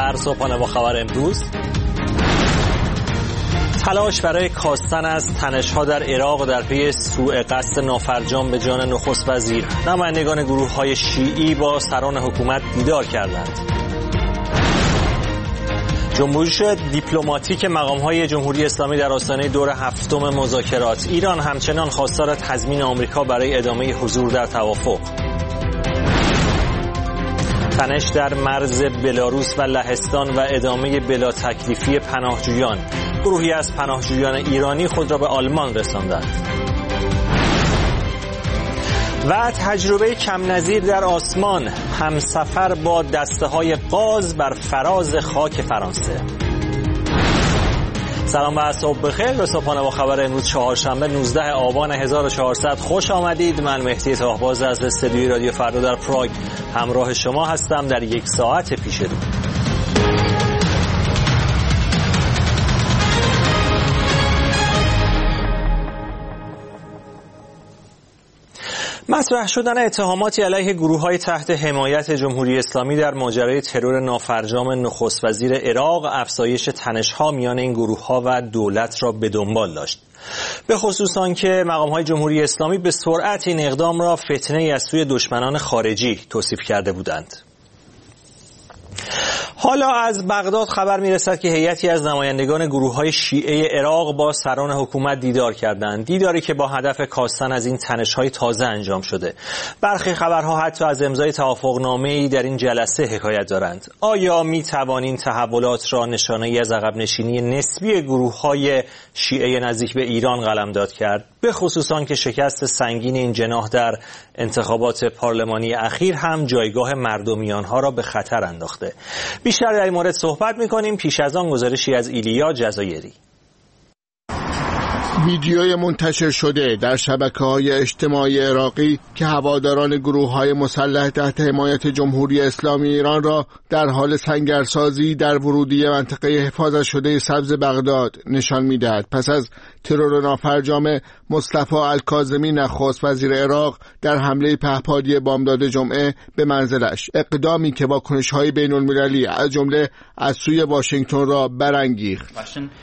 در صبحانه با خبر امروز: تلاش برای کاستن از تنش‌ها در عراق در پی سوء قصد نافرجام به جان نخست وزیر. نمایندگان گروه‌های شیعی با سران حکومت دیدار کردند. جنبش دیپلماتیک مقام‌های جمهوری اسلامی در آستانه دور هفتم مذاکرات. ایران همچنان خواستار تضمین آمریکا برای ادامه حضور در توافق. تنش در مرز بلاروس و لهستان و ادامه بلا تکلیفی پناهجویان. گروهی از پناهجویان ایرانی خود را به آلمان رساندند. و تجربه کم نظیر در آسمان، همسفر با دسته‌های غاز بر فراز خاک فرانسه. سلام و صبح بخیر. به صبحانه با خبر امروز چهارشنبه 19 آبان 1400 خوش آمدید. من مهدی طاهباز از استودیوی رادیو فردا در پراگ همراه شما هستم در یک ساعت پیش رو. مطرح شدن اتهاماتی علیه گروه‌های تحت حمایت جمهوری اسلامی در ماجرای ترور نافرجام نخست وزیر عراق افزایش تنش‌ها میان این گروه‌ها و دولت را به دنبال داشت. به خصوص آنکه مقام‌های جمهوری اسلامی به سرعت این اقدام را فتنه‌ای از سوی دشمنان خارجی توصیف کرده بودند. حالا از بغداد خبر میرسد که هیئتی از نمایندگان گروه‌های شیعه عراق با سران حکومت دیدار کردند. دیداری که با هدف کاستن از این تنش‌های تازه انجام شده. برخی خبرها حتی از امضای توافقنامه‌ای در این جلسه حکایت دارند. آیا می‌توان این تحولات را نشانه‌ای از عقب نشینی نسبی گروه‌های شیعه نزدیک به ایران قلمداد کرد؟ به خصوص آنکه شکست سنگین این جناح در انتخابات پارلمانی اخیر هم جایگاه مردمیان‌ها را به خطر انداخته. بیشتر در این مورد صحبت می‌کنیم. پیش از آن گزارشی از ایلیا جزایری. ویدیوی منتشر شده در شبکه‌های اجتماعی عراقی که هواداران گروه‌های مسلح تحت حمایت جمهوری اسلامی ایران را در حال سنگرسازی در ورودی منطقه حفاظت شده سبز بغداد نشان می‌دهد. پس از ترور نافرجام مصطفی الکاظمی نخست وزیر عراق در حمله پهپادی بامداد جمعه به منزلش، اقدامی که واکنش‌های بین‌المللی از جمله از سوی واشنگتن را برانگیخت.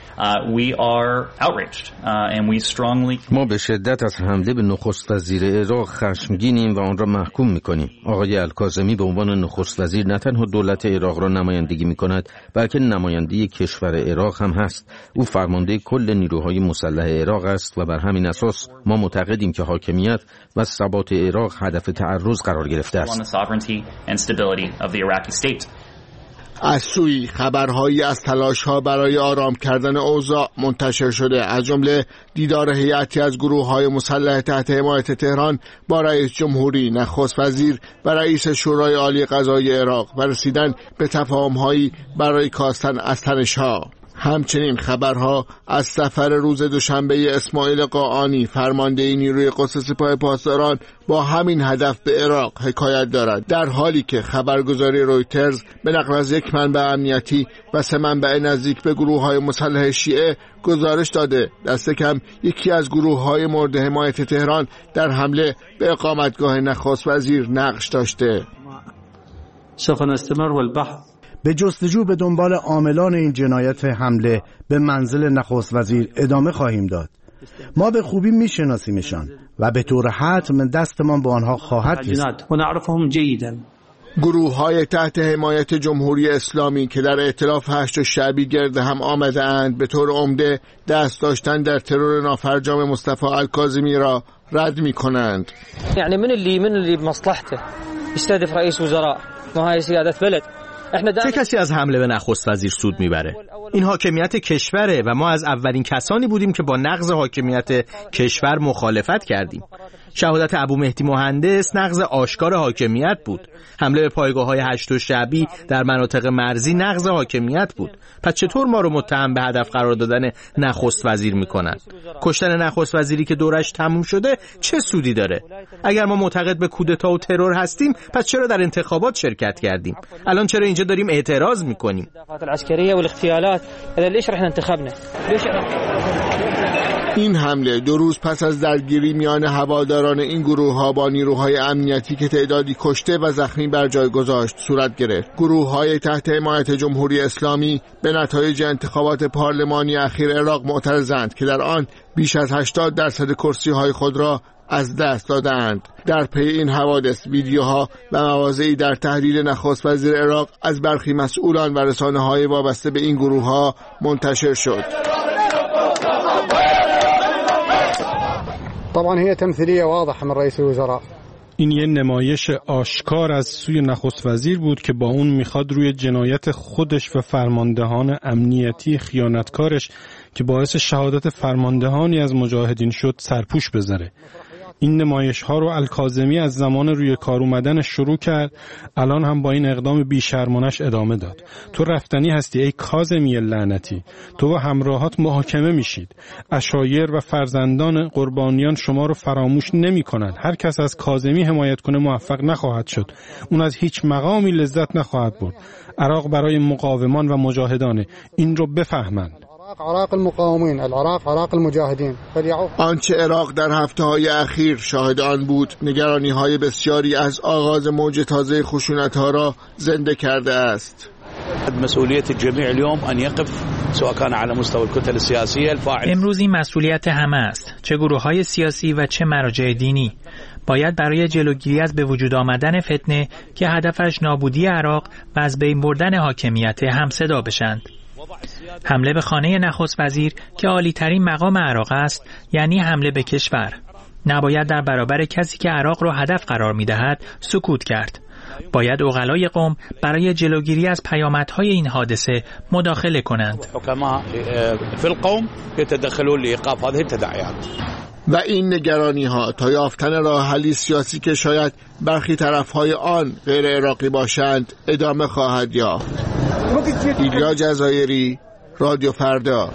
ما به شدت از حمله به نخست وزیر عراق خشمگینیم و آن را محکوم می‌کنیم. آقای الکاظمی به عنوان نخست وزیر نه تنها دولت عراق را نمایندگی می‌کند، بلکه نماینده کشور عراق هم هست. او فرمانده کل نیروهای مسلح عراق است و بر همین اساس ما معتقدیم که حاکمیت و ثبات عراق هدف تعرض قرار گرفته است. از سوی خبرهایی از تلاش‌ها برای آرام کردن اوضاع منتشر شده، از جمله دیدار هیئتی از گروه‌های مسلح تحت حمایت تهران با رئیس جمهوری، نخست وزیر و رئیس شورای عالی قضایی عراق و رسیدن به تفاهم‌هایی برای کاستن از تنش‌ها. همچنین خبرها از سفر روز دوشنبه اسماعیل قاآنی، فرمانده نیروی قدس سپاه پاسداران، با همین هدف به عراق حکایت دارد، در حالی که خبرگزاری رویترز به نقل از یک منبع امنیتی و 3 منبع نزدیک به گروه‌های مسلح شیعه گزارش داده دست کم یکی از گروه‌های مورد حمایت تهران در حمله به اقامتگاه نخست وزیر نقش داشته. سوف نستمر والبحث به جستجو به دنبال عاملان این جنایت حمله به منزل نخست وزیر ادامه خواهیم داد. ما به خوبی میشناسیمشان و به طور حتم دستمان با آنها خواهد رسید. گروه‌های تحت حمایت جمهوری اسلامی که در ائتلاف هشت شعبی گرد هم آمده اند به طور عمده دست داشتن در ترور نافرجام مصطفی الکاظمی را رد می‌کنند. یعنی من اللي بمصلحته يستهدف رئيس وزراء ما هي سيادة بلد. چه کسی از حمله به نخست وزیر سود میبره؟ این حاکمیت کشوره و ما از اولین کسانی بودیم که با نقض حاکمیت کشور مخالفت کردیم. شهادت ابو مهدی مهندس نقض آشکار حاکمیت بود. حمله به پایگاه‌های هشت شعبی در مناطق مرزی نقض حاکمیت بود. پس چطور ما رو متهم به هدف قرار دادن نخست وزیر میکنن؟ کشتن نخست وزیری که دورش تموم شده چه سودی داره؟ اگر ما معتقد به کودتا و ترور هستیم، پس چرا در انتخابات شرکت کردیم؟ الان چرا اینجا داریم اعتراض میکنیم؟ این حمله 2 روز پس از درگیری میان هواداران این گروه‌ها با نیروهای امنیتی که تعدادی کشته و زخمی بر جای گذاشت صورت گرفت. گروه‌های تحت حمایت جمهوری اسلامی به نتایج انتخابات پارلمانی اخیر عراق معترضند که در آن بیش از 80% کرسی‌های خود را از دست دادند. در پی این حوادث ویدیوها و مواضعی در تحلیل نخست وزیر عراق از برخی مسئولان و رسانه‌های وابسته به این گروه‌ها منتشر شد. طبعا هي تمثيلية واضحة من رئيس الوزراء. این یه نمایش آشکار از سوی نخست وزیر بود که با اون میخواد روی جنایت خودش و فرماندهان امنیتی خیانتکارش که باعث شهادت فرماندهانی از مجاهدین شد سرپوش بذاره. این نمایش ها رو الکاظمی از زمان روی کار اومدن شروع کرد، الان هم با این اقدام بیشرمانش ادامه داد. تو رفتنی هستی ای کاظمی لعنتی، تو و همراهات محاکمه میشید. عشایر و فرزندان قربانیان شما رو فراموش نمی کنند. هر کس از کاظمی حمایت کنه موفق نخواهد شد، اون از هیچ مقامی لذت نخواهد برد. عراق برای مقاومان و مجاهدانه، این رو بفهمند. عراق المقاومین، العراق عراق المجاهدین. آنچه عراق در هفته‌های اخیر شاهد آن بود نگرانی‌های بسیاری از آغاز موج تازه خشونت‌ها را زنده کرده است. مسئولیت الجميع اليوم ان يقف سواء كان على مستوى الكتل السياسيه الفاعله. امروز این مسئولیت همه است، چه گروه‌های سیاسی و چه مراجع دینی. باید برای جلوگیری از به وجود آمدن فتنه که هدفش نابودی عراق و از بین بردن حاکمیت همصدا بشند. حمله به خانه نخست وزیر که عالی‌ترین مقام عراق است یعنی حمله به کشور. نباید در برابر کسی که عراق را هدف قرار می‌دهد سکوت کرد. باید عقلای قوم برای جلوگیری از پیامدهای این حادثه مداخله کنند. حکما فی القوم يتدخلون لإيقاف هذه التداعيات. و این نگرانی‌ها تا یافتن راه حلی سیاسی که شاید برخی طرف‌های آن غیر عراقی باشند ادامه خواهد یافت. ایلیا جزایری، رادیو فردا.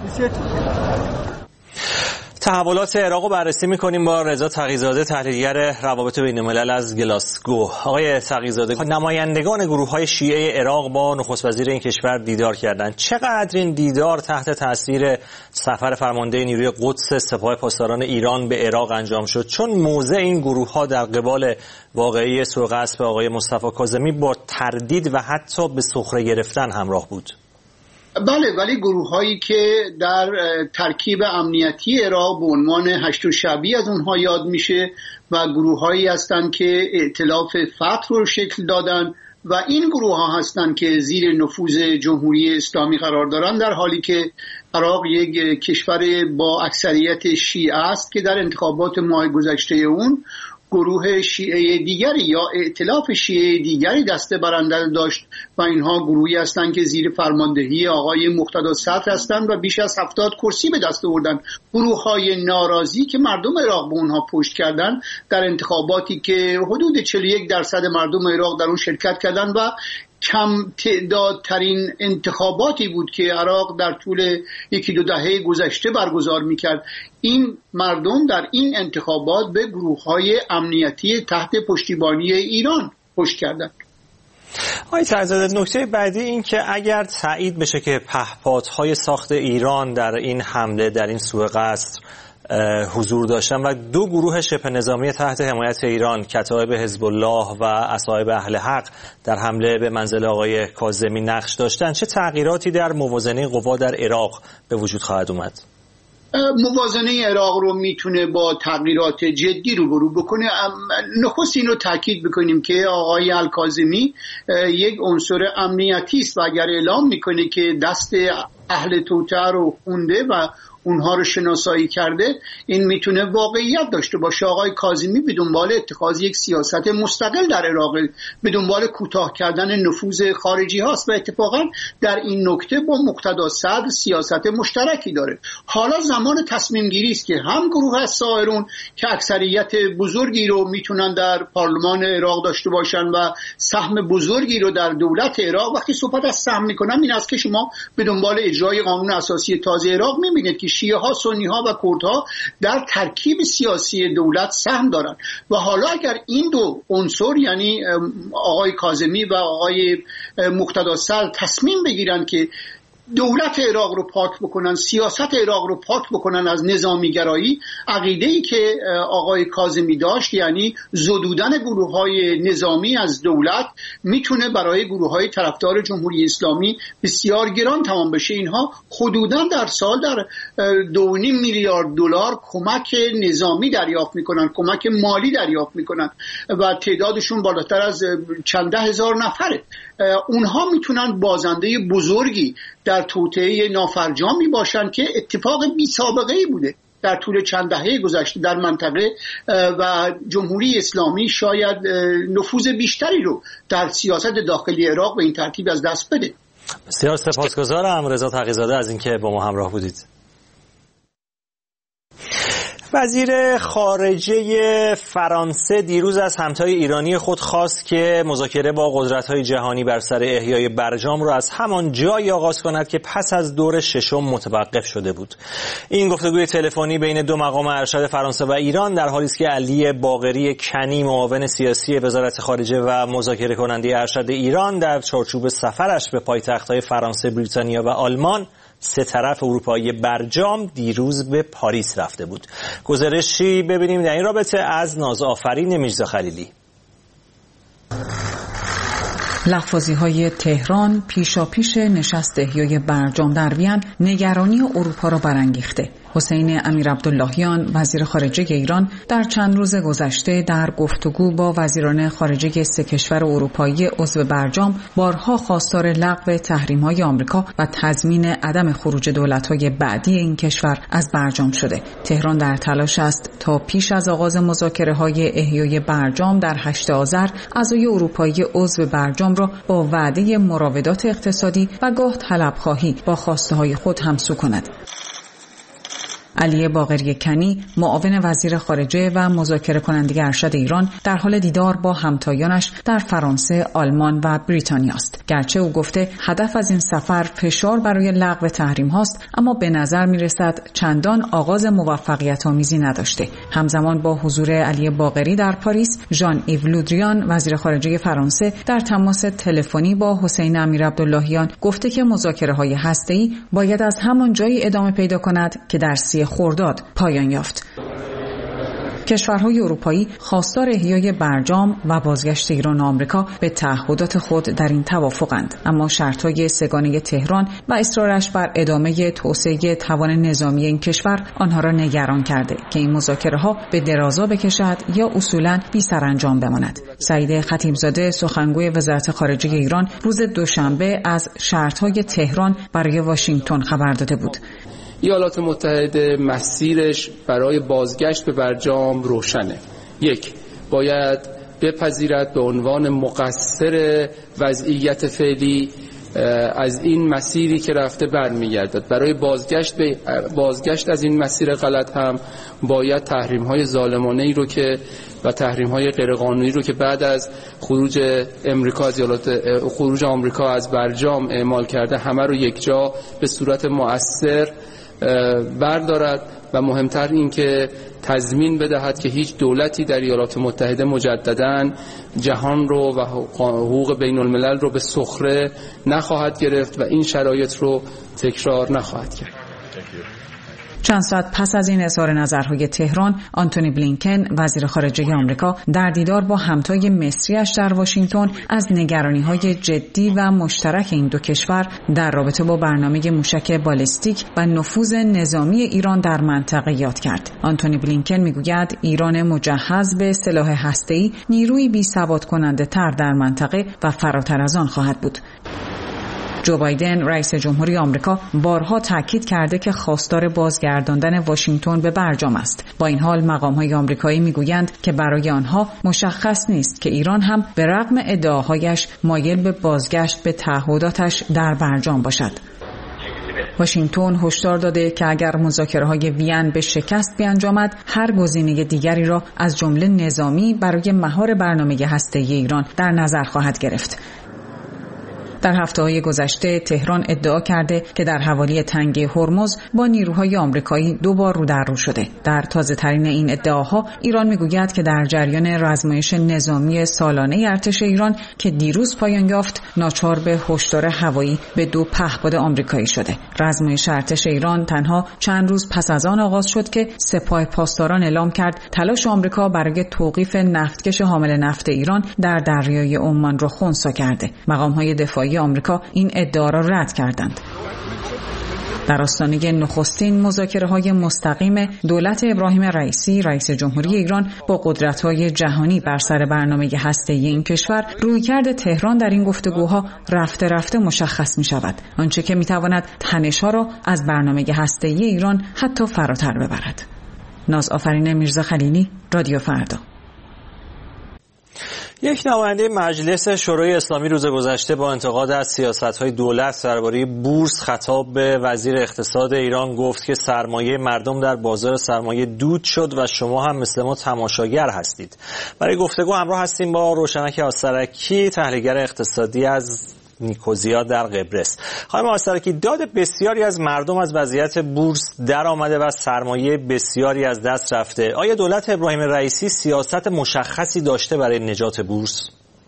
تحولات عراق رو بررسی می‌کنیم با رضا تقی‌زاده، تحلیلگر روابط بین‌الملل از گلاسگو. آقای تقی‌زاده، نمایندگان گروه‌های شیعه عراق با نخست وزیر این کشور دیدار کردند. چقدر این دیدار تحت تاثیر سفر فرمانده نیروی قدس سپاه پاسداران ایران به عراق انجام شد؟ چون موضع این گروه‌ها در قبال واقعی سوء قصد آقای مصطفی کاظمی با تردید و حتی به سخره گرفتن همراه بود. بله، ولی گروه‌هایی که در ترکیب امنیتی عراق به عنوان هشت شعبی از اونها یاد میشه و گروه‌هایی هستند که ائتلاف فتح رو شکل دادن و این گروه‌ها هستند که زیر نفوذ جمهوری اسلامی قرار دارن، در حالی که عراق یک کشور با اکثریت شیعه است که در انتخابات ماه گذشته اون گروه شیعه دیگری یا ائتلاف شیعه دیگری دسته برنده داشت و اینها گروهی هستند که زیر فرماندهی آقای مقتدی صدر هستند و بیش از 70 کرسی به دست آوردن. گروه‌های ناراضی که مردم عراق به اونها پشت کردن در انتخاباتی که حدود 41% مردم عراق در اون شرکت کردن و کم تعدادترین انتخاباتی بود که عراق در طول 1-2 دهه گذشته برگزار میکرد. این مردم در این انتخابات به گروه‌های امنیتی تحت پشتیبانی ایران پشت کردند. آقای تقی‌زاده، نکته بعدی این که اگر تایید بشه که پهپادهای ساخت ایران در این حمله، در این سوء قصد حضور داشتن و 2 گروه شبه نظامی تحت حمایت ایران، کتایب حزب الله و اصحاب اهل حق، در حمله به منزل آقای کاظمی نقش داشتن، چه تغییراتی در موازنه قوا در عراق به وجود خواهد اومد؟ موازنه عراق رو میتونه با تغییرات جدی روبرو بکنه. نخست این رو تاکید بکنیم که آقای الکاظمی یک عنصر امنیتی است و اگر اعلام میکنه که دست اهل توطئه رو خونده و اونها رو شناسایی کرده، این میتونه واقعیت داشته باشه. آقای کاظمی به دنبال اتخاذ یک سیاست مستقل در عراق، به دنبال کوتاه کردن نفوذ خارجی هاست و اتفاقا در این نکته با مقتدی صدر سیاست مشترکی داره. حالا زمان تصمیم گیری است که هم گروه الثائرون که اکثریت بزرگی رو میتونن در پارلمان عراق داشته باشن و سهم بزرگی رو در دولت عراق، وقتی صحبت از سهم میکنم این است که شما به دنبال اجرای قانون اساسی تازه عراق میبینید که شیعه ها، سنی ها و کرد ها در ترکیب سیاسی دولت سهم دارند و حالا اگر این 2 عنصر یعنی آقای کاظمی و آقای مقتدی صدر تصمیم بگیرن که دولت عراق رو پاک بکنن، سیاست عراق رو پاک بکنن از نظامیگرایی، عقیده‌ای که آقای کاظمی داشت، یعنی زدودن گروه‌های نظامی از دولت میتونه برای گروه‌های طرفدار جمهوری اسلامی بسیار گران تمام بشه. اینها حدوداً در سال در 2.5 میلیارد دلار کمک نظامی دریافت میکنن، کمک مالی دریافت میکنن و تعدادشون بالاتر از چند ده هزار نفره. اونها میتونن بازنده بزرگی در توطئه نافرجامی باشن که اتفاق بی سابقه ای بوده در طول چند دهه گذشته در منطقه و جمهوری اسلامی شاید نفوذ بیشتری رو در سیاست داخلی عراق به این ترتیب از دست بده. بسیار سپاسگزارم رضا تقی‌زاده از اینکه با ما همراه بودید. وزیر خارجه فرانسه دیروز از همتای ایرانی خود خواست که مذاکره با قدرت‌های جهانی بر سر احیای برجام را از همان جایی آغاز کند که پس از دور ششم متوقف شده بود. این گفتگوی تلفنی بین دو مقام ارشد فرانسه و ایران در حالی است که علی باقری کنی معاون سیاسی وزارت خارجه و مذاکره کننده ارشد ایران در چارچوب سفرش به پایتخت‌های فرانسه، بریتانیا و آلمان سه طرف اروپایی برجام دیروز به پاریس رفته بود. گزارشی ببینیم در این رابطه از نازآفرین میرزا خلیلی. لفظی‌های تهران پیشاپیش نشست احیای برجام در وین نگرانی اروپا را برانگیخته. حسین امیرعبداللهیان وزیر خارجه ایران در چند روز گذشته در گفتگو با وزیران خارجه سه کشور اروپایی عضو برجام بارها خواستار لغو تحریم‌های آمریکا و تضمین عدم خروج دولت‌های بعدی این کشور از برجام شده. تهران در تلاش است تا پیش از آغاز مذاکره‌های احیای برجام در 8 آذر اعضای اروپایی عضو برجام را با وعده مراودات اقتصادی و گاه طلب‌خواهی با خواسته‌های خود همسو کند. علی باقری کنی معاون وزیر خارجه و مذاکره کننده ارشد ایران در حال دیدار با همتایانش در فرانسه، آلمان و بریتانیا است. گرچه او گفته هدف از این سفر فشار برای لغو تحریم هاست، اما به نظر می رسد چندان آغاز موفقیت آمیزی نداشته. همزمان با حضور علی باقری در پاریس، ژان ایو لودریان وزیر خارجه فرانسه در تماس تلفنی با حسین امیرعبداللهیان گفته که مذاکره‌های هسته‌ای باید از همان جایی ادامه پیدا کند که در خرداد پایان یافت. کشورهای اروپایی خواستار احیای برجام و بازگشت ایران و آمریکا به تعهدات خود در این توافقند، اما شرطهای سه‌گانه تهران و اصرارش بر ادامه توسعه توان نظامی این کشور آنها را نگران کرده که این مذاکره‌ها به درازا بکشد یا اصولاً بی سرانجام بماند. سعید خطیبزاده سخنگوی وزارت خارجه ایران روز دوشنبه از شرطهای تهران برای واشنگتن خبر داده بود. ایالات متحده مسیرش برای بازگشت به برجام روشنه. 1. باید بپذیرد به عنوان مقصر وضعیت فعلی از این مسیری که رفته برمیگردد. برای بازگشت از این مسیر غلط هم باید تحریم‌های ظالمانه‌ای رو که و تحریم‌های غیرقانونی رو که بعد از خروج آمریکا از برجام اعمال کرده همه رو یکجا به صورت مؤثر بردارد و مهمتر این که تضمین بدهد که هیچ دولتی در ایالات متحده مجدداً جهان رو و حقوق بین الملل رو به سخره نخواهد گرفت و این شرایط رو تکرار نخواهد کرد. چند ساعت پس از این اظهار نظرهای تهران، آنتونی بلینکن وزیر خارجه آمریکا در دیدار با همتای مصریش در واشنگتن از نگرانی‌های جدی و مشترک این دو کشور در رابطه با برنامه موشک بالستیک و نفوذ نظامی ایران در منطقه یاد کرد. آنتونی بلینکن میگوید ایران مجهز به سلاح هسته‌ای نیروی بی‌ثبات کننده تر در منطقه و فراتر از آن خواهد بود. جو بایدن رئیس جمهوری آمریکا بارها تاکید کرده که خواستار بازگرداندن واشنگتن به برجام است. با این حال مقام‌های آمریکایی میگویند که برای آنها مشخص نیست که ایران هم به رغم ادعاهایش مایل به بازگشت به تعهداتش در برجام باشد. واشنگتن هشدار داده که اگر مذاکره‌های وین به شکست بیانجامد، هر گزینه دیگری را از جمله نظامی برای مهار برنامه هسته‌ای ایران در نظر خواهد گرفت. در هفته‌های گذشته تهران ادعا کرده که در حوالی تنگه هرمز با نیروهای آمریکایی 2 بار رو در رو شده. در تازه‌ترین این ادعاها ایران میگوید که در جریان رزمایش نظامی سالانه ارتش ایران که دیروز پایان یافت، ناچار به هشدار هوایی به 2 پهپاد آمریکایی شده. رزمایش ارتش ایران تنها چند روز پس از آن آغاز شد که سپاه پاسداران اعلام کرد تلاش آمریکا برای توقیف نفتکش حامل نفت ایران در دریای عمان را خنثی کرده. مقام‌های دفاعی آمریکا این ادعا را رد کردند. در آستانه نخستین مذاکره‌های مستقیم دولت ابراهیم رئیسی، رئیس جمهوری ایران با قدرت‌های جهانی بر سر برنامه هسته‌ای این کشور، رویکرد تهران در این گفتگوها رفته رفته مشخص می‌شود، آنچه که می‌تواند تنش‌ها را از برنامه هسته‌ای ایران حتی فراتر ببرد. نازآفرین میرزا خلیلی، رادیو فردا. یک نماینده مجلس شورای اسلامی روز گذشته با انتقاد از سیاست‌های دولت درباره بورس خطاب به وزیر اقتصاد ایران گفت که سرمایه مردم در بازار سرمایه دود شد و شما هم مثل ما تماشاگر هستید. برای گفتگو همراه هستیم با روشنک آسترکی، تحلیلگر اقتصادی از نیکوزیا در قبرس. خانم آسترکی، داد بسیاری از مردم از وضعیت بورس در آمده و سرمایه بسیاری از دست رفته. آیا دولت ابراهیم رئیسی سیاست مشخصی داشته برای نجات بورس؟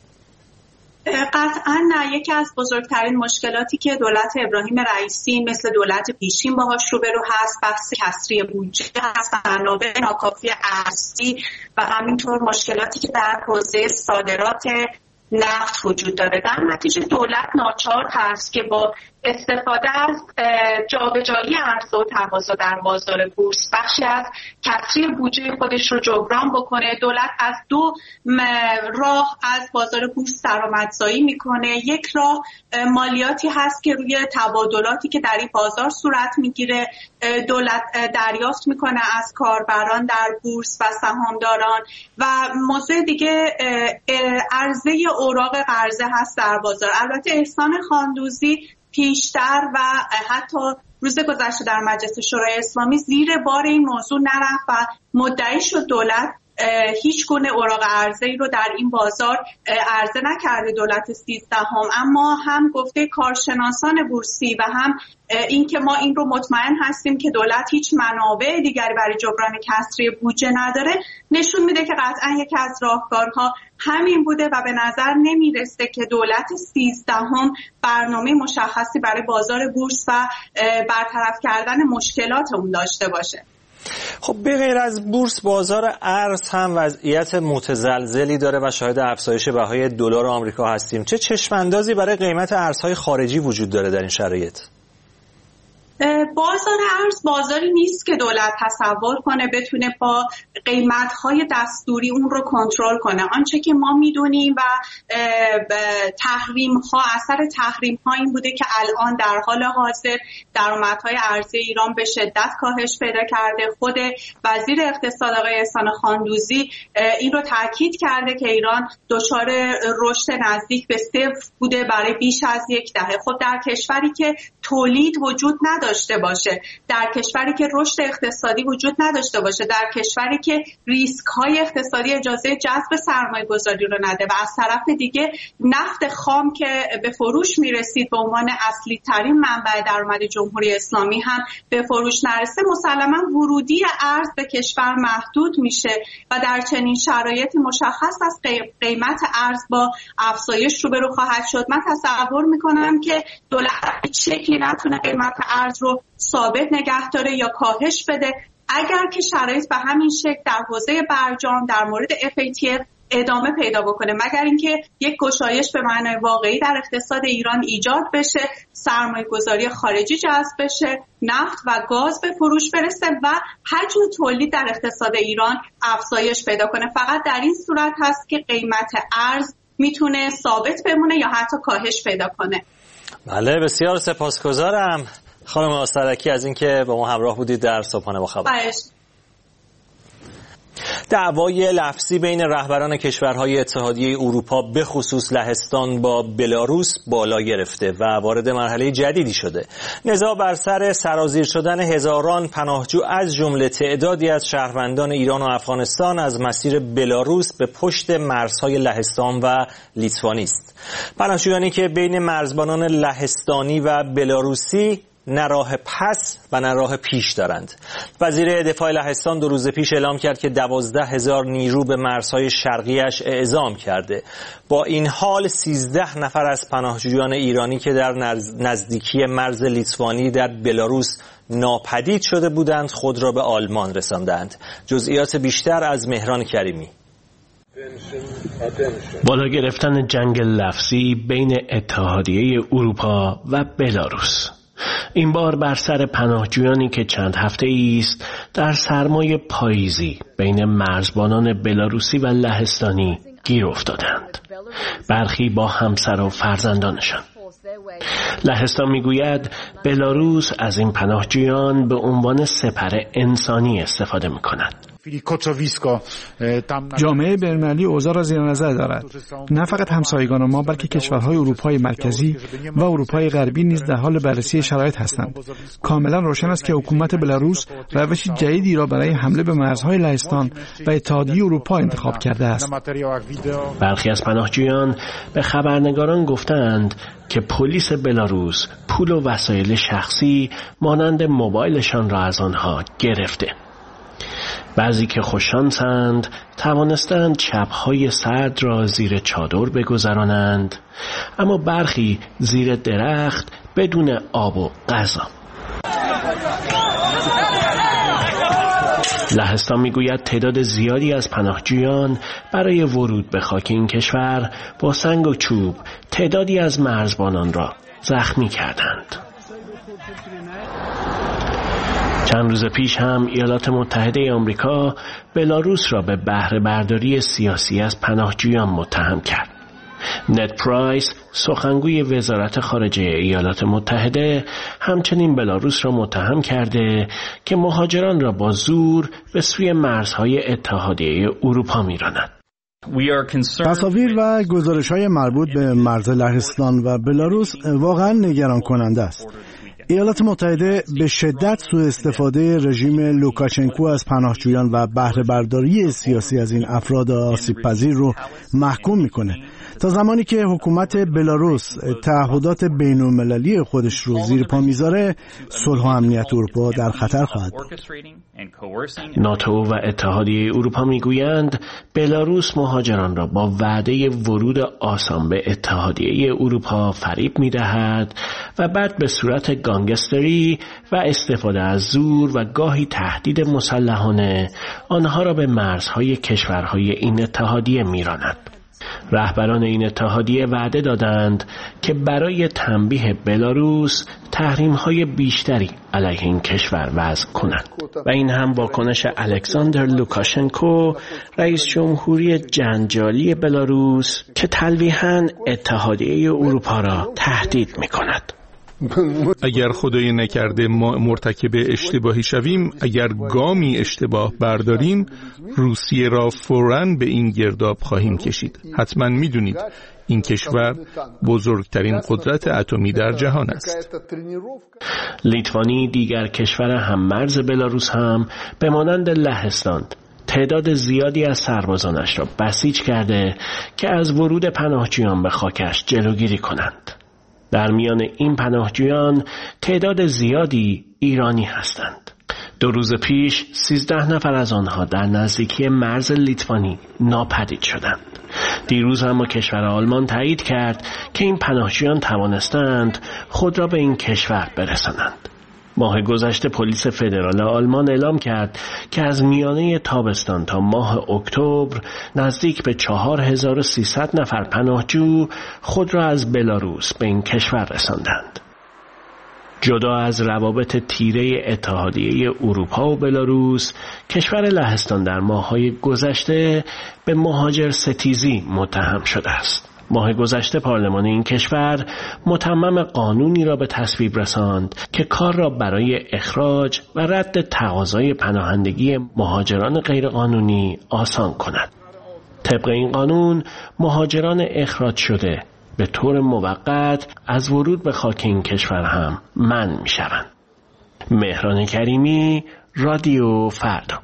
قطعا نه. یکی از بزرگترین مشکلاتی که دولت ابراهیم رئیسی مثل دولت پیشین باهاش روبرو هست بحث کسری بودجه هست، منابع ناکافی ارزی و همینطور مشکلاتی که در حوزه صادرات نفت وجود داره. در نتیجه دولت ناچار هست که با استفاده از جابجایی عرضه و تقاضا در بازار بورس بخشی از کسری بودجه خودش رو جبران بکنه. دولت از 2 راه از بازار بورس درآمدزایی میکنه. یک راه مالیاتی هست که روی تبادلاتی که در این بازار صورت میگیره دولت دریافت میکنه از کاربران در بورس و سهامداران، و موضوع دیگه عرضه اوراق قرضه هست در بازار. البته احسان خاندوزی پیشتر و حتی روز گذشته در مجلس شورای اسلامی زیر بار این موضوع نرفت و مدعی شد دولت هیچ گونه اوراق عرضه‌ای رو در این بازار عرضه نکرده دولت 13ام، اما هم گفته کارشناسان بورسی و هم این که ما این رو مطمئن هستیم که دولت هیچ منابع دیگری برای جبران کسری بودجه نداره نشون میده که قطعا یکی از راهکارها همین بوده و به نظر نمیرسه که دولت 13ام برنامه مشخصی برای بازار بورس و برطرف کردن مشکلات اون داشته باشه. خب به غیر از بورس بازار ارز هم وضعیت متزلزلی داره و شاهد افزایش بهای دلار آمریکا هستیم. چه چشماندازی برای قیمت ارزهای خارجی وجود داره در این شرایط؟ بازار ارز بازاری نیست که دولت تصور کنه بتونه با قیمت‌های دستوری اون رو کنترل کنه. آنچه که ما میدونیم و اثر تحریم‌ها این بوده که الان در حال حاضر درآمدهای ارزی ایران به شدت کاهش پیدا کرده. خود وزیر اقتصاد آقای احسان خاندوزی این رو تاکید کرده که ایران دچار رشد نزدیک به 0 بوده برای بیش از 1 دهه. خب در کشوری که تولید وجود نداشته باشه، در کشوری که رشد اقتصادی وجود نداشته باشه، در کشوری که ریسک های اقتصادی اجازه جذب سرمایه گذاری رو نده و از طرف دیگه نفت خام که به فروش میرسید به عنوان اصلی ترین منبع درآمد جمهوری اسلامی هم به فروش نرسه، مسلما ورودی ارز به کشور محدود میشه و در چنین شرایطی مشخص است قیمت ارز با افزایش روبرو خواهد شد. من تصور میکنم که دولت هیچ شکلی نتونه قیمت ارز رو ثابت نگه داره یا کاهش بده. اگر که شرایط به همین شکل در حوزه برجام در مورد FATF ادامه پیدا بکنه، مگر اینکه یک گشایش به معنای واقعی در اقتصاد ایران ایجاد بشه، سرمایه گذاری خارجی جذب بشه، نفت و گاز به فروش برسه و حجم تولید در اقتصاد ایران افزایش پیدا کنه، فقط در این صورت هست که قیمت ارز میتونه ثابت بمونه یا حتی کاهش پیدا کنه. بله، بسیار سپاسگزارم خانم آسترکی از اینکه با ما همراه بودید در صبحانه با خبر. دعوای لفظی بین رهبران کشورهای اتحادیه اروپا به خصوص لهستان با بلاروس بالا گرفته و وارد مرحله جدیدی شده. نزاع بر سر سرازیر شدن هزاران پناهجو از جمله تعدادی از شهروندان ایران و افغانستان از مسیر بلاروس به پشت مرزهای لهستان و لیتوانی است. پناهجویانی که بین مرزبانان لهستانی و بلاروسی نه راه پس و نه راه پیش دارند. وزیر دفاع لهستان 2 روز پیش اعلام کرد که 12,000 نیرو به مرزهای شرقیش اعزام کرده. با این حال 13 نفر از پناهجویان ایرانی که در نزدیکی مرز لیتوانی در بلاروس ناپدید شده بودند خود را به آلمان رساندند. جزئیات بیشتر از مهران کریمی. بالا گرفتن جنگ لفظی بین اتحادیه اروپا و بلاروس، این بار بر سر پناهجویانی که چند هفته است در سرمای پاییزی بین مرزبانان بلاروسی و لهستانی گیر افتادند. برخی با همسر و فرزندانشان. لهستان میگوید بلاروس از این پناهجویان به عنوان سپر انسانی استفاده میکند. جامعه بین‌المللی اوضاع را زیر نظر دارد. نه فقط همسایگان ما بلکه کشورهای اروپای مرکزی و اروپای غربی نیز در حال بررسی شرایط هستند. کاملا روشن است که حکومت بلاروس روش جدیدی را برای حمله به مرزهای لهستان و اتحادیه اروپا انتخاب کرده است. برخی از پناهجویان به خبرنگاران گفتند که پلیس بلاروس پول و وسایل شخصی مانند موبایلشان را از آنها گرفته. بعضی که خوششانسند توانستند شب‌های سرد را زیر چادر بگذرانند، اما برخی زیر درخت بدون آب و غذا. لهستان میگوید تعداد زیادی از پناهجویان برای ورود به خاک این کشور با سنگ و چوب تعدادی از مرزبانان را زخمی کردند. چند روز پیش هم ایالات متحده آمریکا بلاروس را به بهره برداری سیاسی از پناهجویان متهم کرد. نت پرایس، سخنگوی وزارت خارجه ایالات متحده، همچنین بلاروس را متهم کرده که مهاجران را با زور به سوی مرزهای اتحادیه اروپا می‌راند. تصاویر و گزارش‌های مربوط به مرز لهستان و بلاروس واقعاً نگران کننده است. ایالات متحده به شدت سوء استفاده رژیم لوکاشنکو از پناهجویان و بهره برداری سیاسی از این افراد آسیب پذیر رو محکوم میکنه. تا زمانی که حکومت بلاروس تعهدات بین‌المللی خودش رو زیر پا میذاره، صلح و امنیت اروپا در خطر خواهد بود. ناتو و اتحادیه اروپا میگویند بلاروس مهاجران را با وعده ورود آسان به اتحادیه اروپا فریب میدهد و بعد به صورت گانگستری و استفاده از زور و گاهی تهدید مسلحانه آنها را به مرزهای کشورهای این اتحادیه میراند. رهبران این اتحادیه وعده دادند که برای تنبیه بلاروس تحریم‌های بیشتری علیه این کشور وضع کنند و این هم واکنش الکساندر لوکاشنکو، رئیس جمهوری جنجالی بلاروس که تلویحاً اتحادیه اروپا را تهدید می‌کند. اگر خدای نکرده ما مرتکب اشتباهی شویم، اگر گامی اشتباه برداریم، روسیه را فوراً به این گرداب خواهیم کشید. حتما میدونید این کشور بزرگترین قدرت اتمی در جهان است. لیتوانی، دیگر کشور هممرز بلاروس، هم به مانند لهستان تعداد زیادی از سربازانش را بسیج کرده که از ورود پناهجویان به خاکش جلوگیری کنند. در میان این پناهجویان تعداد زیادی ایرانی هستند. 2 روز پیش 13 نفر از آنها در نزدیکی مرز لیتوانی ناپدید شدند. دیروز هم کشور آلمان تایید کرد که این پناهجویان توانستند خود را به این کشور برسانند. ماه گذشته پلیس فدرال آلمان اعلام کرد که از میانه تابستان تا ماه اکتبر نزدیک به 4300 نفر پناهجو خود را از بلاروس به این کشور رساندند. جدا از روابط تیره اتحادیه اروپا و بلاروس، کشور لهستان در ماه‌های گذشته به مهاجر ستیزی متهم شده است. ماه گذشته پارلمان این کشور متمم قانونی را به تصویب رساند که کار را برای اخراج و رد تقاضای پناهندگی مهاجران غیرقانونی آسان کند. طبق این قانون مهاجران اخراج شده به طور موقت از ورود به خاک این کشور هم منع می‌شوند. مهران کریمی، رادیو فردا.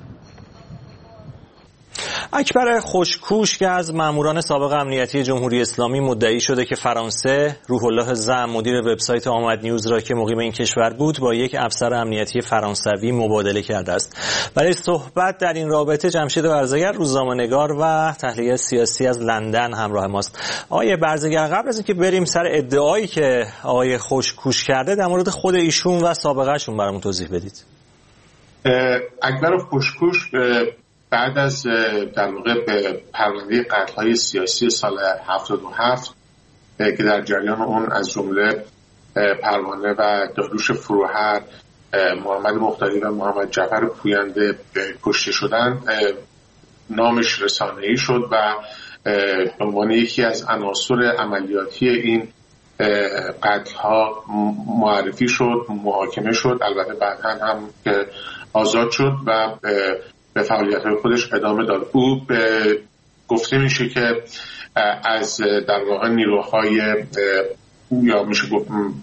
اکبر خوشکوش که از ماموران سابق امنیتی جمهوری اسلامی مدعی شده که فرانسه روح الله زم مدیر وبسایت آمد نیوز را که مقیم این کشور بود با یک افسر امنیتی فرانسوی مبادله کرده است. برای صحبت در این رابطه جمشید برزگر روزنامه‌نگار و تحلیلگر سیاسی از لندن همراه ماست. آقای برزگر، قبل از اینکه بریم سر ادعایی که آقای خوشکوش کرده در مورد خود ایشون و سابقه‌شون برامون توضیح بدید. اکبر خوشکوش بعد از در واقع به پرونده قتل‌های سیاسی سال 77 که در جریان اون از جمله پروانه و داریوش فروهر، محمد مختاری و محمد جعفر پوینده کشته شدند، نامش رسانه‌ای شد و به عنوان یکی از عناصر عملیاتی این قتل‌ها معرفی شد، محاکمه شد. البته بعداً هم که آزاد شد و به فعالیت‌های خودش ادامه داد. او گفته میشه که از در واقع نیروهای یا میشه گفت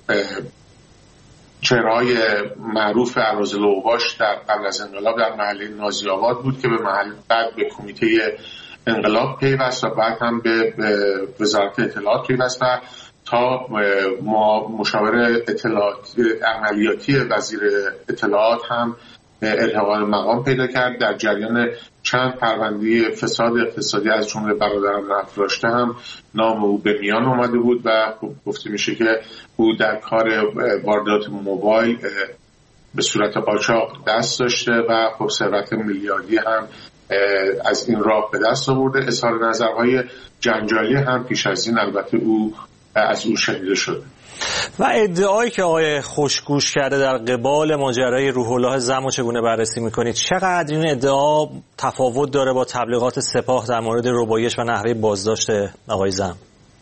چهره‌های معروف اراذل و اوباش در قبل از انقلاب در محله نازی آباد بود که به محل بعد به کمیته انقلاب پیوست و بعد هم به وزارت اطلاعات پیوست و تا مشاور اطلاعات عملیاتی وزیر اطلاعات هم الحاق مقام پیدا کرد. در جریان چند پرونده فساد اقتصادی از جمله برادران افراشته هم نام او به میان اومده بود و گفته میشه که او در کار واردات موبایل به صورت قاچاق دست داشته و خب ثروت میلیاردی هم از این راه به دست آورده. اظهار نظرهای جنجالی هم پیش از این البته از او شنیده شده. و ادعایی که آقای خوشگوش کرده در قبال ماجرای روح الله زم رو چگونه بررسی میکنید؟ چقدر این ادعا تفاوت داره با تبلیغات سپاه در مورد ربایش و نحوه بازداشت آقای زم؟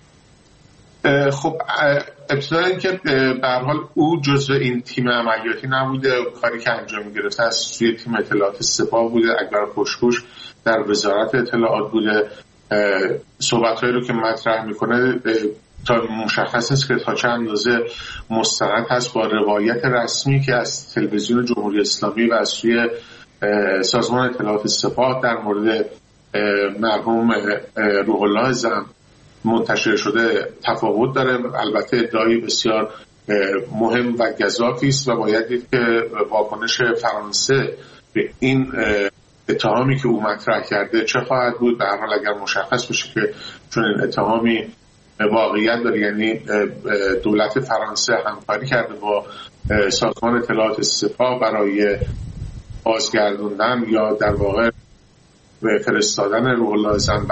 خب ابتدا اینکه به هر حال او جزء این تیم عملیاتی نبوده، کاری که انجام گرفته از سوی تیم اطلاعات سپاه بوده. اکبر خوشگوش در وزارت اطلاعات بوده. صحبت‌هایی رو که مطرح میکنه تا مشخص است که تا چه اندازه مستند هست با روایت رسمی که از تلویزیون جمهوری اسلامی و از سوی سازمان اطلاعات سپاه در مورد مرحوم روح الله زم منتشر شده تفاوت داره. البته ادعای بسیار مهم و گزافی است و باید دید که واکنش فرانسه به این اتهامی که او مطرح کرده چه خواهد بود. به هر حال اگر مشخص بشه که چون این اتهامی واقعیت داره، یعنی دولت فرانسه همکاری کرده با سازمان اطلاعات سپاه برای بازگردوندن یا در واقع فرستادن روح الله زم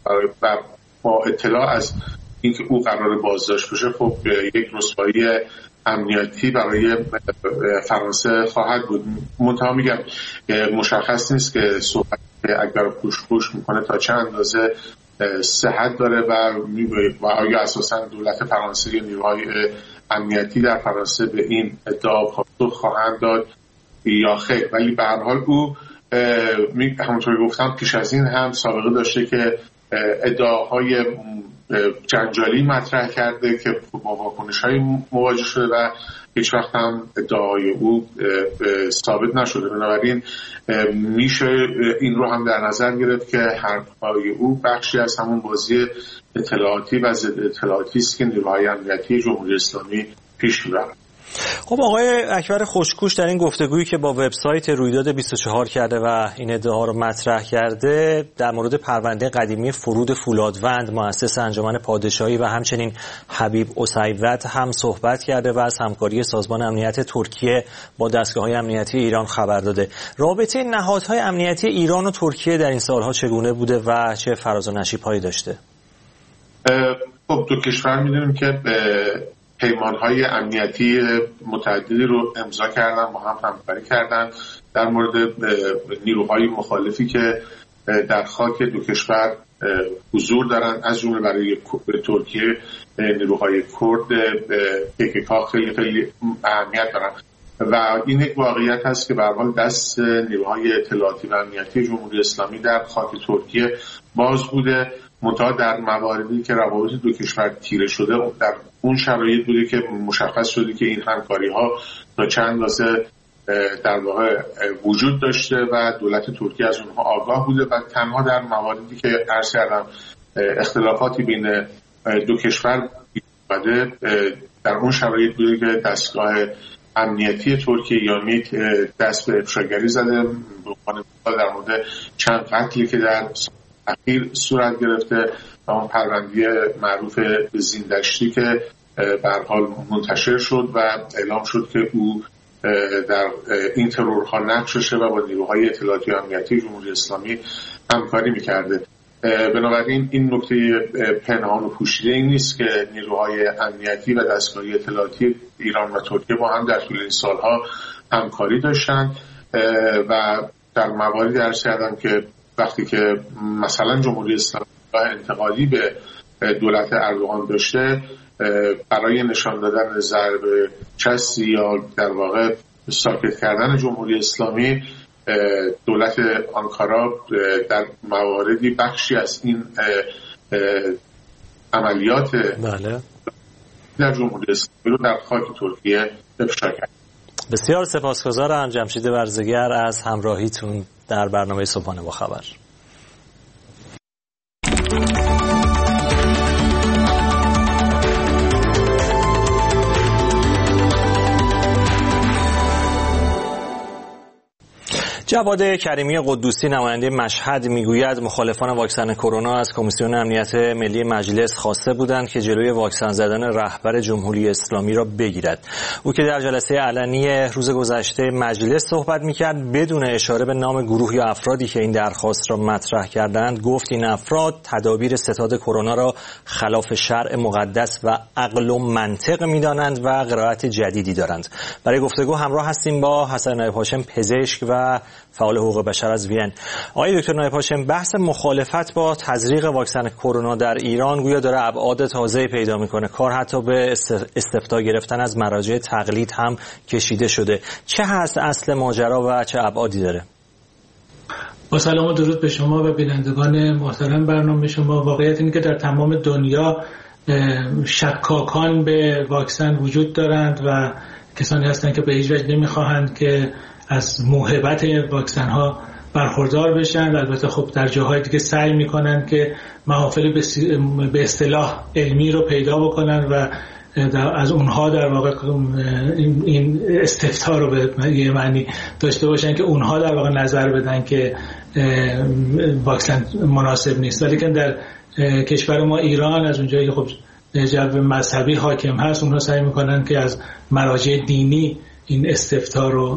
با اطلاع از اینکه او قرار بازداشت بشه، خب یک رسوایی امنیتی برای فرانسه خواهد بود. منتها میگم مشخص نیست که صحبت اکبر خوشگوش میکنه تا چه اندازه صحت داره و آیا اساساً دولت فرانسه یا نیروهای امنیتی در فرانسه به این ادعا پاسخ خواهند داد یا خیر. ولی به هر حال او همونطور گفتم پیش از این هم سابقه داشته که ادعاهای جنجالی مطرح کرده که با واکنش‌های مواجه شده و هیچ وقت هم ادعاهای او ثابت نشده. بنابراین میشه این رو هم در نظر گرفت که حرف‌های او بخشی از همون بازی اطلاعاتی و ضد اطلاعاتی است که نیروهای امنیتی جمهوری اسلامی پیش می‌برند. خب آقای اکبر خوشکوش در این گفتگویی که با وبسایت رویداد 24 کرده و این ادعا رو مطرح کرده در مورد پرونده قدیمی فرود فولادوند مؤسس انجمن پادشاهی و همچنین حبیب اسیوط هم صحبت کرده و از همکاری سازمان امنیت ترکیه با دستگاه‌های امنیتی ایران خبر داده. رابطه نهادهای امنیتی ایران و ترکیه در این سالها چگونه بوده و چه فراز و نشیب‌هایی داشته؟ خب دو کشور می‌دونیم که پیمان‌های امنیتی متعددی رو امضا کردن، با هم همکاری کردن در مورد نیروهای مخالفی که در خاک دو کشور حضور دارن، از جمله برای ترکیه نیروهای کرد PKK خیلی خیلی اهمیت دارن و این یک واقعیت هست که به هر حال دست نیروهای اطلاعاتی و امنیتی جمهوری اسلامی در خاک ترکیه باز بوده، منتها در مواردی که روابط دو کشور تیره شده در اون شرایط بوده که مشخص شده که این همکاری ها تا چند اندازه در واقع وجود داشته و دولت ترکیه از اونها آگاه بوده و تنها در مواردی که عرض کردم اختلافاتی بین دو کشور بوده در اون شرایط بوده که دستگاه امنیتی ترکیه یا میت دست به افشاگری زده در مورد چند قتلی که در اخیر صورت گرفته و اون پرونده معروف زیندشتی که به هر حال منتشر شد و اعلام شد که او در این ترورها نقششه و با نیروهای اطلاعاتی و امنیتی جمهوری اسلامی همکاری میکرده. بنابراین این نکته پنهان و پوشیده این نیست که نیروهای امنیتی و دستگاهی اطلاعاتی ایران و ترکیه با هم در طول این سالها همکاری داشتن و در مواردی عرض کردم که وقتی که مثلا جمهوری اسلامی انتقادی به دولت اردوغان داشته برای نشان دادن ضربه چستی یا در واقع ساکت کردن جمهوری اسلامی دولت آنکارا در مواردی بخشی از این عملیات در جمهوری اسلامی رو در خاک ترکیه افشا کرد. بسیار سپاسگزارم جمشید برزگر از همراهیتون در برنامه صبحانه با خبر. جواد کریمی قدوسی نماینده مشهد میگوید مخالفان واکسن کرونا از کمیسیون امنیت ملی مجلس خواسته بودند که جلوی واکسن زدن رهبر جمهوری اسلامی را بگیرد. او که در جلسه علنی روز گذشته مجلس صحبت میکرد بدون اشاره به نام گروه یا افرادی که این درخواست را مطرح کردند گفت این افراد تدابیر ستاد کرونا را خلاف شرع مقدس و عقل و منطق میدانند و قرائت جدیدی دارند. برای گفتگو همراه هستیم با حسن نایب هاشم پزشک و فعال حقوق بشر از وین. آقای دکتر نایب هاشم، بحث مخالفت با تزریق واکسن کرونا در ایران گویا داره ابعاد تازه‌ای پیدا میکنه. کار حتی به استفتاء گرفتن از مراجع تقلید هم کشیده شده. چه هست اصل ماجرا و چه ابعادی داره؟ با سلام و درود به شما و بینندگان محترم برنامه شما. واقعیت اینه که در تمام دنیا شکاکان به واکسن وجود دارند و کسانی هستند که به هیچ وجه نمیخواهند که از موهبت واکسن ها برخوردار بشن. البته خب در جاهای دیگه سعی میکنن که محافل به اصطلاح علمی رو پیدا بکنن و از اونها در واقع این استفتاء رو به یه معنی داشته باشن که اونها در واقع نظر بدن که واکسن مناسب نیست. ولی که در کشور ما ایران از اونجایی که خب جو مذهبی حاکم هست اونها سعی میکنن که از مراجع دینی این استفتاء رو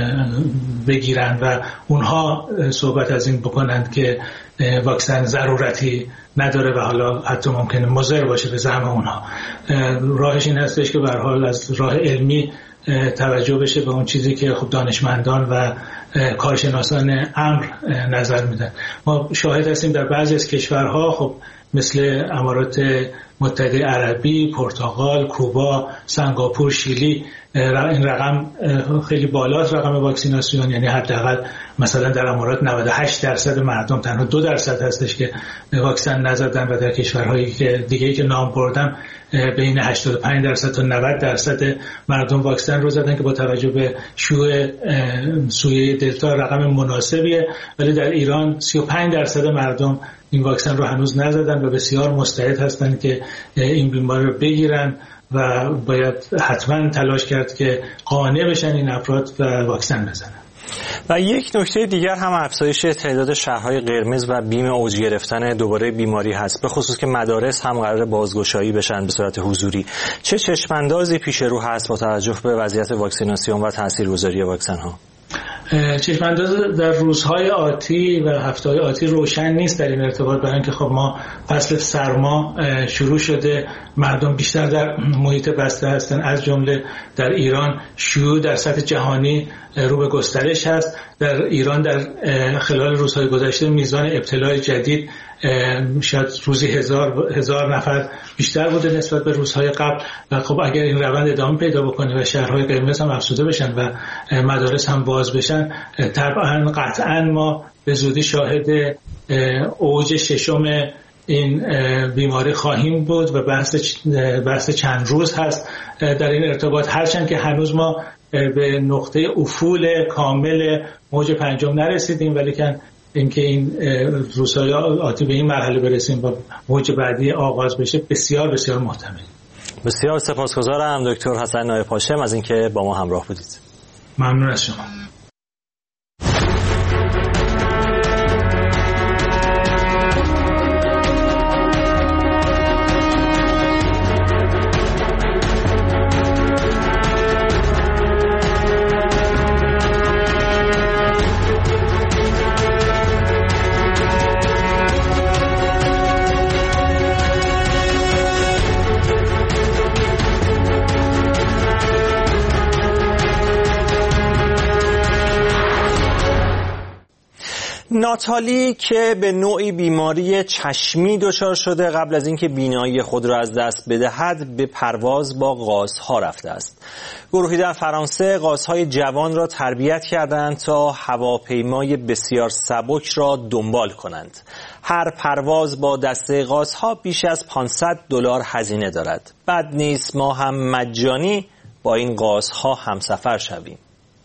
بگیرن و اونها صحبت از این بکنند که واکسن ضرورتی نداره و حالا حتی ممکنه مضر باشه به زعم اونها. راهش این هستش که به هر حال از راه علمی توجه بشه به اون چیزی که خب دانشمندان و کارشناسان امر نظر میدن. ما شاهد هستیم در بعضی از کشورها خب مثل امارات متحده عربی، پرتغال، کوبا، سنگاپور، شیلی این رقم خیلی بالاست، رقم واکسیناسیون. یعنی حداقل مثلا در امارات 98% مردم، تنها 2% هستش که واکسن نزدن و در کشورهایی که دیگه‌ای که نام بردم بین 85% تا 90% مردم واکسن رو زدن که با توجه به شیوع سویه دلتا رقم مناسبیه. ولی در ایران 35% مردم این واکسن رو هنوز نزدن و بسیار مستعد هستن که این بیماری رو بگیرن و باید حتما تلاش کرد که قانع بشن این افراد و واکسن بزنن. و یک نکته دیگر هم افزایش تعداد شهرهای قرمز و بیم اوج گرفتن دوباره بیماری هست، به خصوص که مدارس هم قرار بازگشایی بشن به صورت حضوری. چه چشماندازی پیش رو هست با توجه به وضعیت واکسیناسیون و تاثیرگذاری واکسن ها؟ چشمانداز در روزهای آتی و هفته‌های آتی روشن نیست در این ارتباط، برای اینکه خب ما فصل سرما شروع شده، مردم بیشتر در محیط بسته هستن، از جمله در ایران شیوع در سطح جهانی رو به گسترش هست. در ایران در خلال روزهای گذشته میزان ابتلا جدید شاید روزی هزار نفر بیشتر بوده نسبت به روزهای قبل و خب اگر این روند ادامه پیدا بکنه و شهرهای قرمز هم افزوده بشن و مدارس هم باز بشن، طبعا قطعا ما به زودی شاهد اوج ششم این بیماری خواهیم بود و بحث چند روز هست در این ارتباط، هرچند که هنوز ما به نقطه افول کامل موج پنجم نرسیدیم، ولی که اینکه این روزهای آتی به این مرحله برسیم و موج بعدی آغاز بشه بسیار بسیار محتمل. بسیار سپاسگزارم دکتر حسن نایب هاشم از اینکه با ما همراه بودید. ممنون از شما. ناتالی که به نوعی بیماری چشمی دچار شده قبل از اینکه بینایی خود را از دست بدهد به پرواز با قازها رفته است. گروهی در فرانسه قازهای جوان را تربیت کردند تا هواپیمای بسیار سبک را دنبال کنند. هر پرواز با دسته قازها بیش از $500 هزینه دارد. بد نیست ما هم مجانی با این قازها همسفر شویم.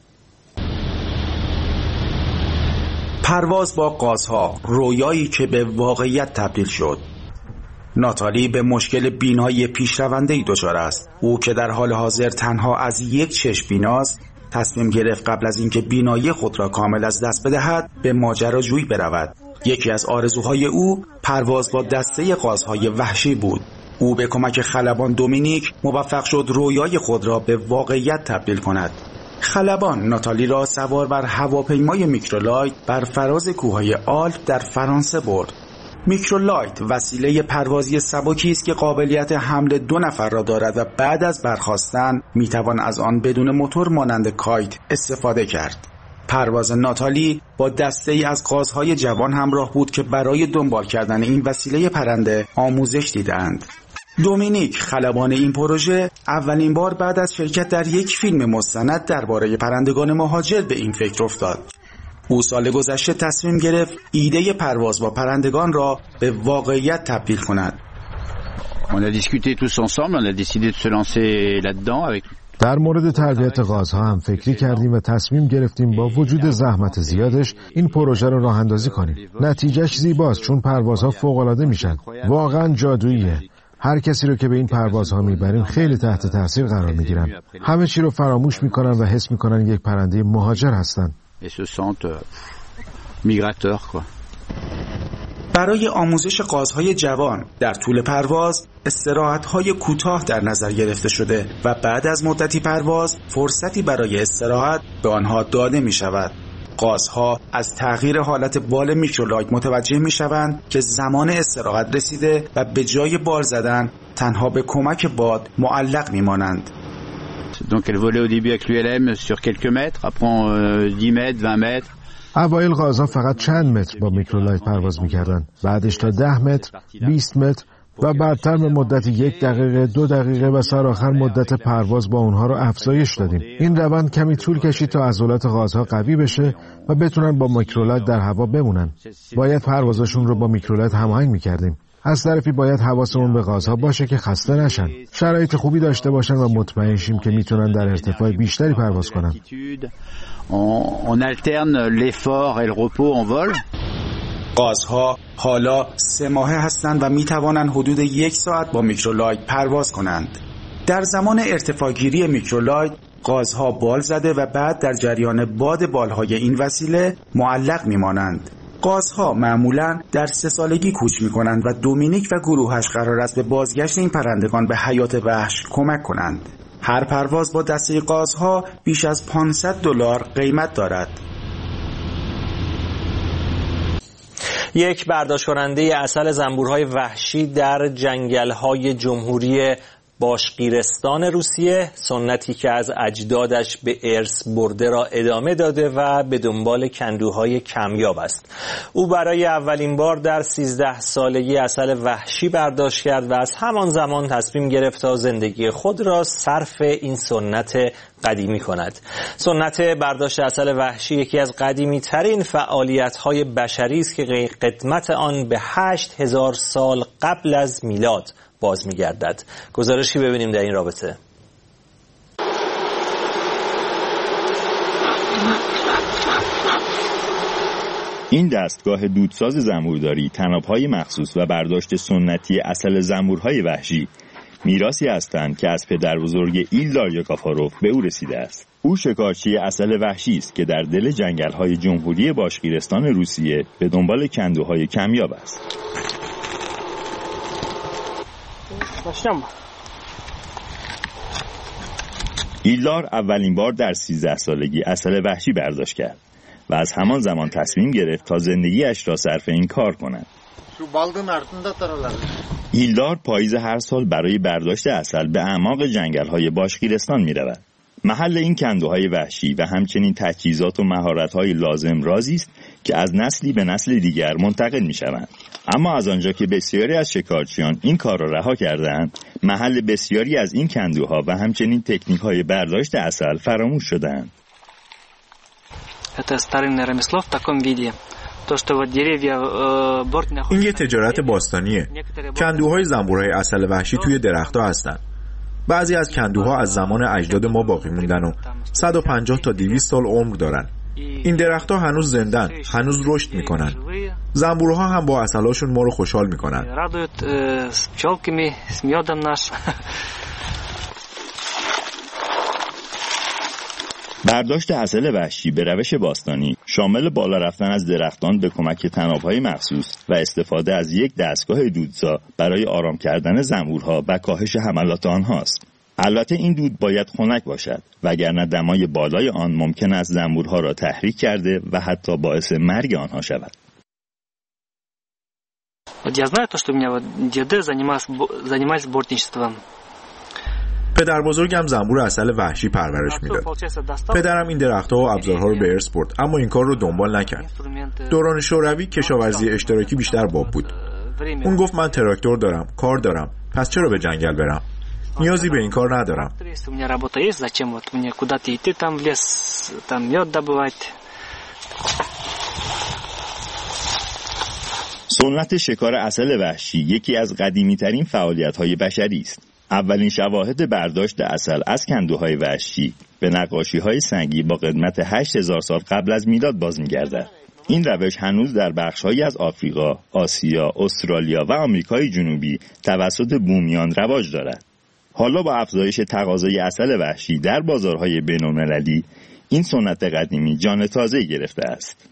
پرواز با قازها، رویایی که به واقعیت تبدیل شد. ناتالی به مشکل بینایی پیشرونده‌ای دچار است. او که در حال حاضر تنها از یک چشم بیناست، تصمیم گرفت قبل از اینکه بینایی خود را کامل از دست بدهد به ماجراجویی برود. یکی از آرزوهای او پرواز با دسته قازهای وحشی بود. او به کمک خلبان دومینیک موفق شد رویای خود را به واقعیت تبدیل کند. خلبان ناتالی را سوار بر هواپیمای میکرولایت بر فراز کوههای آلپ در فرانسه برد. میکرولایت وسیله پروازی سبکی است که قابلیت حمل 2 نفر را دارد و بعد از برخاستن میتوان از آن بدون موتور مانند کایت استفاده کرد. پرواز ناتالی با دسته‌ای از قازهای جوان همراه بود که برای دنبال کردن این وسیله پرنده آموزش دیدند. دومینیک خلبان این پروژه اولین بار بعد از شرکت در یک فیلم مستند درباره پرندگان مهاجر به این فکر افتاد. او سال گذشته تصمیم گرفت ایده پرواز با پرندگان را به واقعیت تبدیل کند. در مورد تربیت قازها هم فکری کردیم و تصمیم گرفتیم با وجود زحمت زیادش این پروژه را راه اندازی کنیم. نتیجهش زیباست چون پروازها فوق‌العاده میشن. واقعا جادوییه. هر کسی رو که به این پروازها میبریم خیلی تحت تاثیر قرار میگیرن. همه چی رو فراموش میکنن و حس میکنن یک پرنده مهاجر هستن. برای آموزش قازهای جوان در طول پرواز استراحت‌های کوتاه در نظر گرفته شده و بعد از مدتی پرواز فرصتی برای استراحت به آنها داده میشود. قازها از تغییر حالت بال میکرولایت متوجه میشوند که زمان استراحت رسیده و به جای بال زدن تنها به کمک باد معلق میمانند. اوایل قازها فقط چند متر با میکرولایت پرواز میکردن، بعدش تا 10 متر، 20 متر و بعدتر به مدت 1 دقیقه، 2 دقیقه و سرآخر مدت پرواز با اونها رو افزایش دادیم. این روند کمی طول کشید تا عضلات قازها قوی بشه و بتونن با میکرولایت در هوا بمونن. باید پروازشون رو با میکرولایت هماهنگ میکردیم. از طرفی باید حواسمون به قازها باشه که خسته نشن، شرایط خوبی داشته باشن و مطمئن شیم که میتونن در ارتفاع بیشتری پرواز کنن. On alterne l'effort et le repos en vol. قازها حالا 3 ماهه هستند و می توانند حدود 1 ساعت با میکرولایت پرواز کنند. در زمان ارتفاعگیری میکرولایت قازها بال زده و بعد در جریان باد بالهای این وسیله معلق می مانند. قازها معمولاً در 3 سالگی کوچ می کنند و دومینیک و گروهش قرار است به بازگشت این پرندگان به حیات وحش کمک کنند. هر پرواز با دسته قازها بیش از $500 قیمت دارد. یک برداشت کننده عسل زنبورهای وحشی در جنگل‌های جمهوری باشقیرستان روسیه، سنتی که از اجدادش به ارث برده را ادامه داده و به دنبال کندوهای کمیاب است. او برای اولین بار در 13 سالگی عسل وحشی برداشت کرد و از همان زمان تصمیم گرفت تا زندگی خود را صرف این سنت قدیمی کند. سنت برداشت عسل وحشی یکی از قدیمی ترین فعالیت‌های بشری است که قدمت آن به 8000 سال قبل از میلاد باز می‌گردد. گزارشی ببینیم در این رابطه. این دستگاه دودساز زنبورداری، طناب‌های مخصوص و برداشت سنتی عسل زنبورهای وحشی میراثی هستند که از پدر بزرگ ایلدار یاکافاروف به او رسیده است. او شکارچی عسل وحشی است که در دل جنگل‌های جمهوری باشقیرستان روسیه به دنبال کندوهای کمیاب است. ایلدار اولین بار در 13 سالگی عسل وحشی برداشت کرد و از همان زمان تصمیم گرفت تا زندگیش را صرف این کار کند. ایلدار پاییز هر سال برای برداشت عسل به اعماق جنگل‌های باشقیرستان می‌رود. محل این کندوهای وحشی و همچنین تجهیزات و مهارت‌های لازم رازی است که از نسلی به نسل دیگر منتقل می‌شوند. اما از آنجا که بسیاری از شکارچیان این کار را رها کرده‌اند، محل بسیاری از این کندوها و همچنین تکنیک‌های برداشت عسل فراموش شده‌اند. این یه تجارت باستانیه. کندوهای زنبورهای عسل وحشی توی درخت‌ها هستن. بعضی از کندوها از زمان اجداد ما باقی موندن و 150 تا 200 سال عمر دارن. این درخت‌ها هنوز زندن، هنوز رشد میکنن. زنبورها هم با عسلاشون ما رو خوشحال میکنن. برداشت عسل وحشی به روش باستانی شامل بالا رفتن از درختان به کمک طناب‌های مخصوص و استفاده از یک دستگاه دودسا برای آرام کردن زنبورها و کاهش حملات آنهاست. البته این دود باید خنک باشد وگرنه دمای بالای آن ممکن است زنبورها را تحریک کرده و حتی باعث مرگ آنها شود. پدر بزرگم زنبور عسل وحشی پرورش میداد. پدرم این درخت‌ها و ابزارها رو به ارث برد، اما این کار رو دنبال نکرد. دوران شوروی کشاورزی اشتراکی بیشتر باب بود. اون گفت من تراکتور دارم، کار دارم، پس چرا به جنگل برم؟ نیازی به این کار ندارم. سنت شکار عسل وحشی یکی از قدیمی‌ترین فعالیت‌های بشری است. اولین شواهد برداشت عسل از کندوهای وحشی به نقاشی‌های سنگی با قدمت 8000 سال قبل از میلاد باز می‌گردد. این روش هنوز در بخش‌هایی از آفریقا، آسیا، استرالیا و آمریکای جنوبی توسط بومیان رواج دارد. حالا با افزایش تقاضای عسل وحشی در بازارهای بین‌المللی، این سنت قدیمی جان تازه‌ای گرفته است.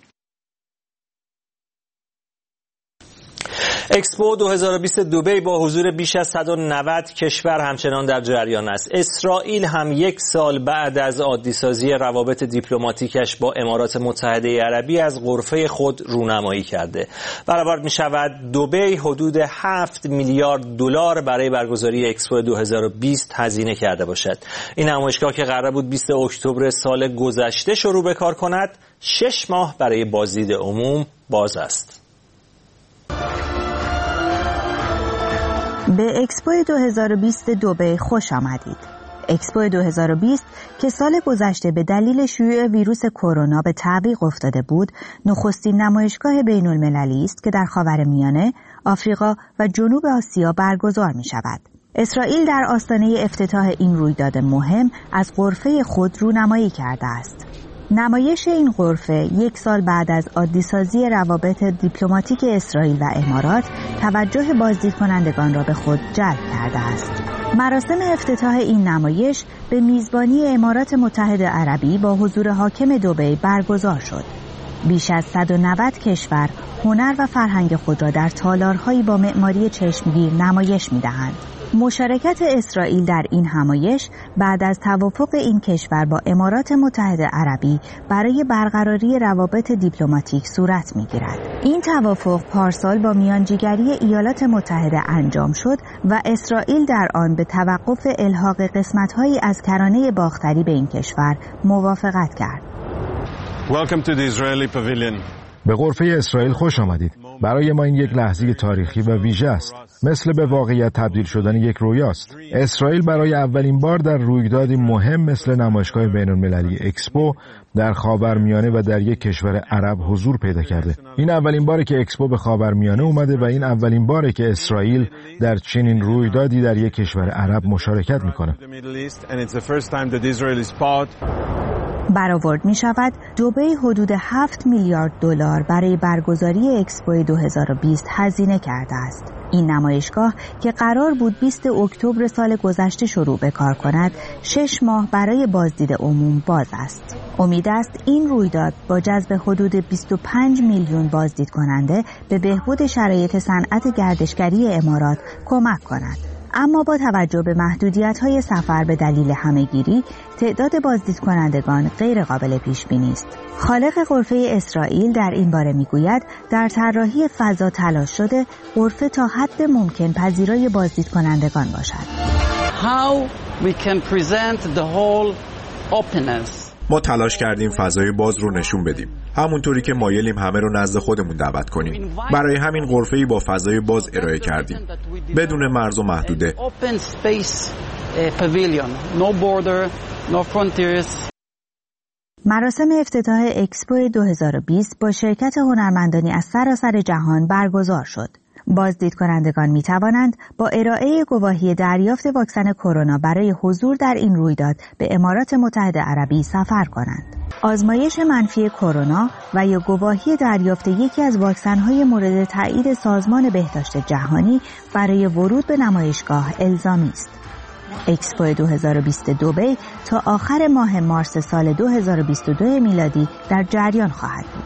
اکسپو 2020 دبی با حضور بیش از 190 کشور همچنان در جریان است. اسرائیل هم یک سال بعد از عادی‌سازی روابط دیپلماتیکش با امارات متحده عربی از غرفه خود رونمایی کرده. برابر می شود دبی حدود 7 میلیارد دلار برای برگزاری اکسپو 2020 هزینه کرده باشد. این نمایشگاه که قرار بود 20 اکتبر سال گذشته شروع به کار کند، 6 ماه برای بازدید عموم باز است. به اکسپو 2020 دبی خوش آمدید. اکسپو 2020 که سال گذشته به دلیل شیوع ویروس کرونا به تعویق افتاده بود، نخستین نمایشگاه بین‌المللی است که در خاورمیانه، آفریقا و جنوب آسیا برگزار می شود. اسرائیل در آستانه افتتاح این رویداد مهم از غرفه خود رونمایی کرده است. نمایش این غرفه یک سال بعد از عادی‌سازی روابط دیپلماتیک اسرائیل و امارات توجه بازدید کنندگان را به خود جلب کرده است. مراسم افتتاح این نمایش به میزبانی امارات متحده عربی با حضور حاکم دبی برگزار شد. بیش از 190 کشور هنر و فرهنگ خود را در تالارهایی با معماری چشمگیر نمایش می‌دهند. مشارکت اسرائیل در این همایش بعد از توافق این کشور با امارات متحده عربی برای برقراری روابط دیپلماتیک صورت می‌گیرد. این توافق پارسال با میانجیگری ایالات متحده انجام شد و اسرائیل در آن به توقف الحاق قسمت‌هایی از کرانه باختری به این کشور موافقت کرد. Welcome to the Israeli pavilion. به غرفه اسرائیل خوش آمدید. برای ما این یک لحظه تاریخی و ویژه است. مثل به واقعیت تبدیل شدن یک رویاست. اسرائیل برای اولین بار در رویدادی مهم مثل نمایشگاه بین‌المللی اکسپو در خاورمیانه و در یک کشور عرب حضور پیدا کرده. این اولین باره که اکسپو به خاورمیانه اومده و این اولین باره که اسرائیل در چنین رویدادی در یک کشور عرب مشارکت میکنه. برآورد می شود دبی حدود 7 میلیارد دلار برای برگزاری اکسپو 2020 هزینه کرده است. این نمایشگاه که قرار بود 20 اکتبر سال گذشته شروع به کار کند، 6 ماه برای بازدید عموم باز است. امید است این رویداد با جذب حدود 25 میلیون بازدید کننده به بهبود شرایط صنعت گردشگری امارات کمک کند. اما با توجه به محدودیت‌های سفر به دلیل همه‌گیری، تعداد بازدید کنندگان غیر قابل پیش بینی است. خالق غرفه اسرائیل در این باره میگوید در طراحی فضا تلاش شده غرفه تا حد ممکن پذیرای بازدید کنندگان باشد. How we can present the whole openness. ما تلاش کردیم فضای باز رو نشون بدیم، همونطوری که مایلیم همه رو نزد خودمون دعوت کنیم. برای همین غرفه‌ای با فضای باز ارائه کردیم، بدون مرز و محدوده. مراسم افتتاح اکسپو 2020 با شرکت هنرمندانی از سراسر جهان برگزار شد. بازدید کنندگان می توانند با ارائه گواهی دریافت واکسن کرونا برای حضور در این رویداد به امارات متحده عربی سفر کنند. آزمایش منفی کرونا و یا گواهی دریافت یکی از واکسن‌های مورد تایید سازمان بهداشت جهانی برای ورود به نمایشگاه الزامی است. اکسپو 2020 دبی تا آخر ماه مارس سال 2022 میلادی در جریان خواهد بود.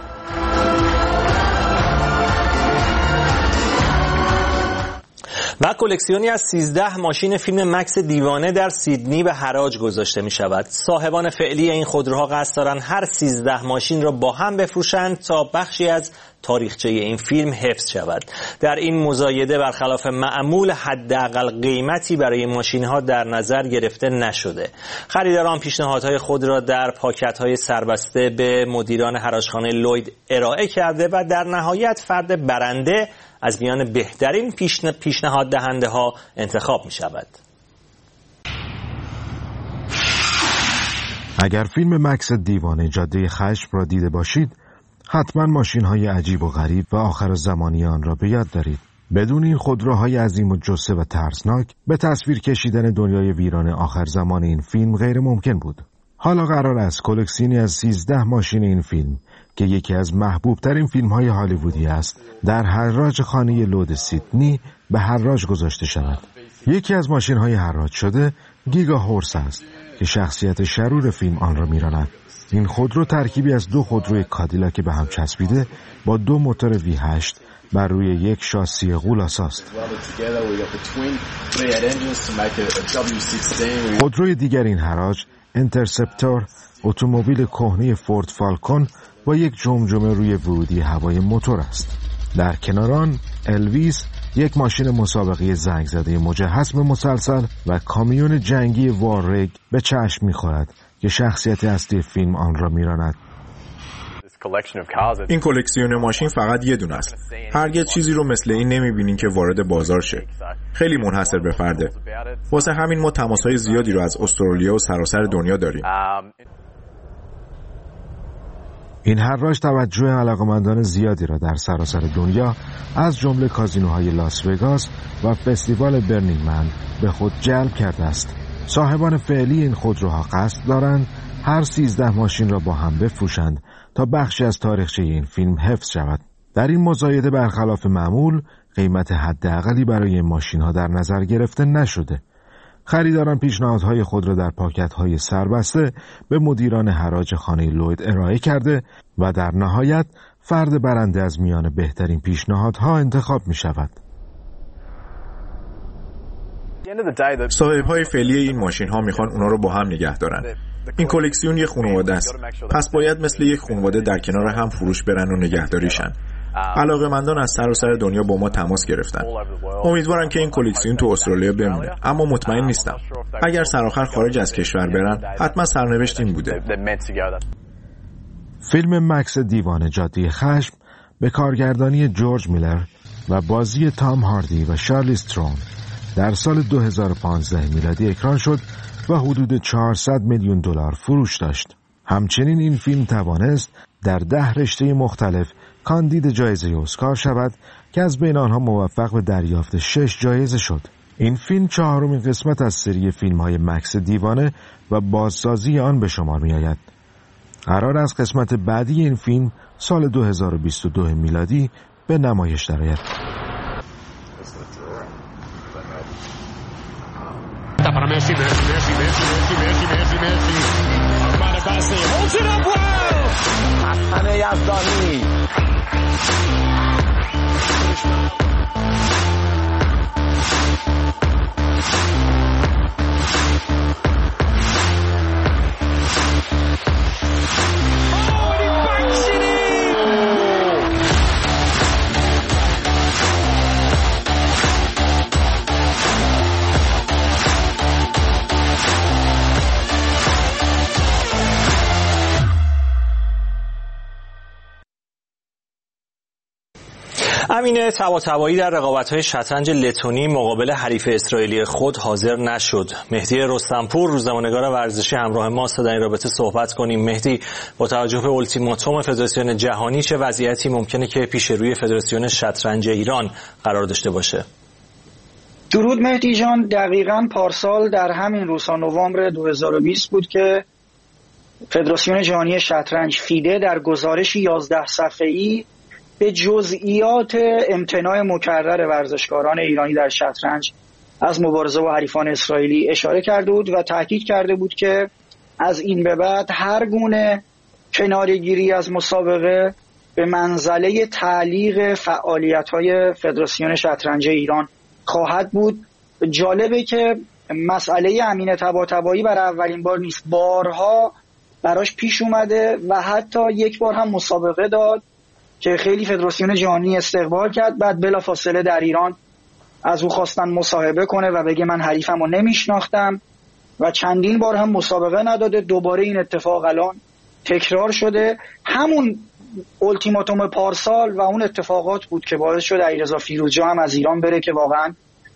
و کلکسیونی از 13 ماشین فیلم مکس دیوانه در سیدنی به حراج گذاشته می شود. صاحبان فعلی این خودروها قصد دارند هر 13 ماشین را با هم بفروشند تا بخشی از تاریخچه این فیلم حفظ شود. در این مزایده برخلاف معمول حداقل قیمتی برای ماشین‌ها در نظر گرفته نشده. خریداران پیشنهادهای خود را در پاکت‌های سربسته به مدیران حراجخانه لوید ارائه کرده و در نهایت فرد برنده از میان بهترین پیشنهاد دهنده ها انتخاب می شود. اگر فیلم مکس دیوانه جاده خشم را دیده باشید، حتما ماشین های عجیب و غریب و آخر زمانی آن را به یاد دارید. بدون این خودروهای عظیم و جثه و ترسناک به تصویر کشیدن دنیای ویران آخر زمان این فیلم غیر ممکن بود. حالا قرار است کلکسیونی از 13 ماشین این فیلم که یکی از محبوب ترین فیلم های هالیوودی است در حراج خانه لود سیدنی به حراج گذاشته شود. یکی از ماشین های حراج شده گیگا هورس است که شخصیت شرور فیلم آن را میراند. این خودرو ترکیبی از 2 خودروی کادیلاک به هم چسبیده با 2 موتور V8 بر روی یک شاسی غول‌آسا است. خودروی دیگر این حراج اینترسپتور، اتومبیل کهنه فورد فالکون با یک جمجمه روی ورودی هوای موتور است. در کنار آن الویس، یک ماشین مسابقه زنگ زده مجهز به مسلسل و کامیون جنگی واررگ به چشم می‌خورد که شخصیت اصلی فیلم آن را می‌راند. این کلکسیون ماشین فقط یه دونه است. هرگز چیزی رو مثل این نمی‌بینین که وارد بازار شه. خیلی منحصر به فرده. واسه همین ما تماس‌های زیادی رو از استرالیا و سراسر دنیا داریم. این حراج توجه علاقه‌مندان زیادی را در سراسر دنیا از جمله کازینوهای لاس وگاس و فستیوال برنینگ من به خود جلب کرده است. صاحبان فعلی این خودروها قصد دارند هر 13 ماشین را با هم بفروشند تا بخشی از تاریخچه این فیلم حفظ شود. در این مزایده برخلاف معمول قیمت حداقلی برای این ماشین‌ها در نظر گرفته نشده. خریداران پیشنهادهای خود را در پاکت‌های سربسته به مدیران حراج خانه لوید ارائه کرده و در نهایت فرد برنده از میان بهترین پیشنهادها انتخاب می‌شود. صاحب‌های فعلی این ماشین‌ها میخوان اونا رو با هم نگه دارن. این کلکسیون یک خانواده است. پس باید مثل یک خانواده در کنار هم فروش برن و نگهداریشن. علاقه‌مندان از سراسر دنیا با ما تماس گرفتن. امیدوارم که این کلکسیون تو استرالیا بمونه، اما مطمئن نیستم. اگر سرآخر خارج از کشور برن، حتما سرنوشت این بوده. فیلم مکس دیوانه جاده خشم به کارگردانی جورج میلر و بازی تام هاردی و شارلیز ترون در سال 2015 میلادی اکران شد و حدود 400 میلیون دلار فروش داشت. همچنین این فیلم توانست در 10 رشته مختلف کاندید جایزه اسکار شود که از بین آنها موفق به دریافت 6 جایزه شد. این فیلم 4مین قسمت از سری فیلم‌های مکس دیوانه و بازسازی آن به شمار می‌آید. قرار است قسمت بعدی این فیلم سال 2022 میلادی به نمایش درآید. Para Messi. Armando Bassi holds it up well. Hasan Yazdani. امین طباطبایی در رقابت‌های شطرنج لتونی مقابل حریف اسرائیلی خود حاضر نشد. مهدی رستمپور روزنامه‌نگار ورزشی همراه ماست تا در این رابطه صحبت کنیم. مهدی، با توجه به اولتیماتوم فدراسیون جهانی چه وضعیتی ممکنه که پیش روی فدراسیون شطرنج ایران قرار داشته باشه؟ درود مهدی جان، دقیقاً پارسال در همین روزها نوامبر 2020 بود که فدراسیون جهانی شطرنج فیده در گزارشی 11 صفحه‌ای به جزئیات امتناع مکرر ورزشکاران ایرانی در شطرنج از مبارزه با حریفان اسرائیلی اشاره کرده بود و تاکید کرده بود که از این به بعد هر گونه کناره‌گیری از مسابقه به منزله تعلیق فعالیت‌های فدراسیون شطرنج ایران خواهد بود. جالبه که مسئله امین طباطبایی برای اولین بار نیست، بارها براش پیش اومده و حتی یک بار هم مسابقه داد که خیلی فدراسیون جهانی استقبال کرد، بعد بلافاصله در ایران از او خواستن مصاحبه کنه و بگه من حریفمو نمیشناختم و چندین بار هم مسابقه نداده. دوباره این اتفاق الان تکرار شده. همون اولتیماتوم پارسال و اون اتفاقات بود که باعث شد علیرضا فیروزجا هم از ایران بره که واقعا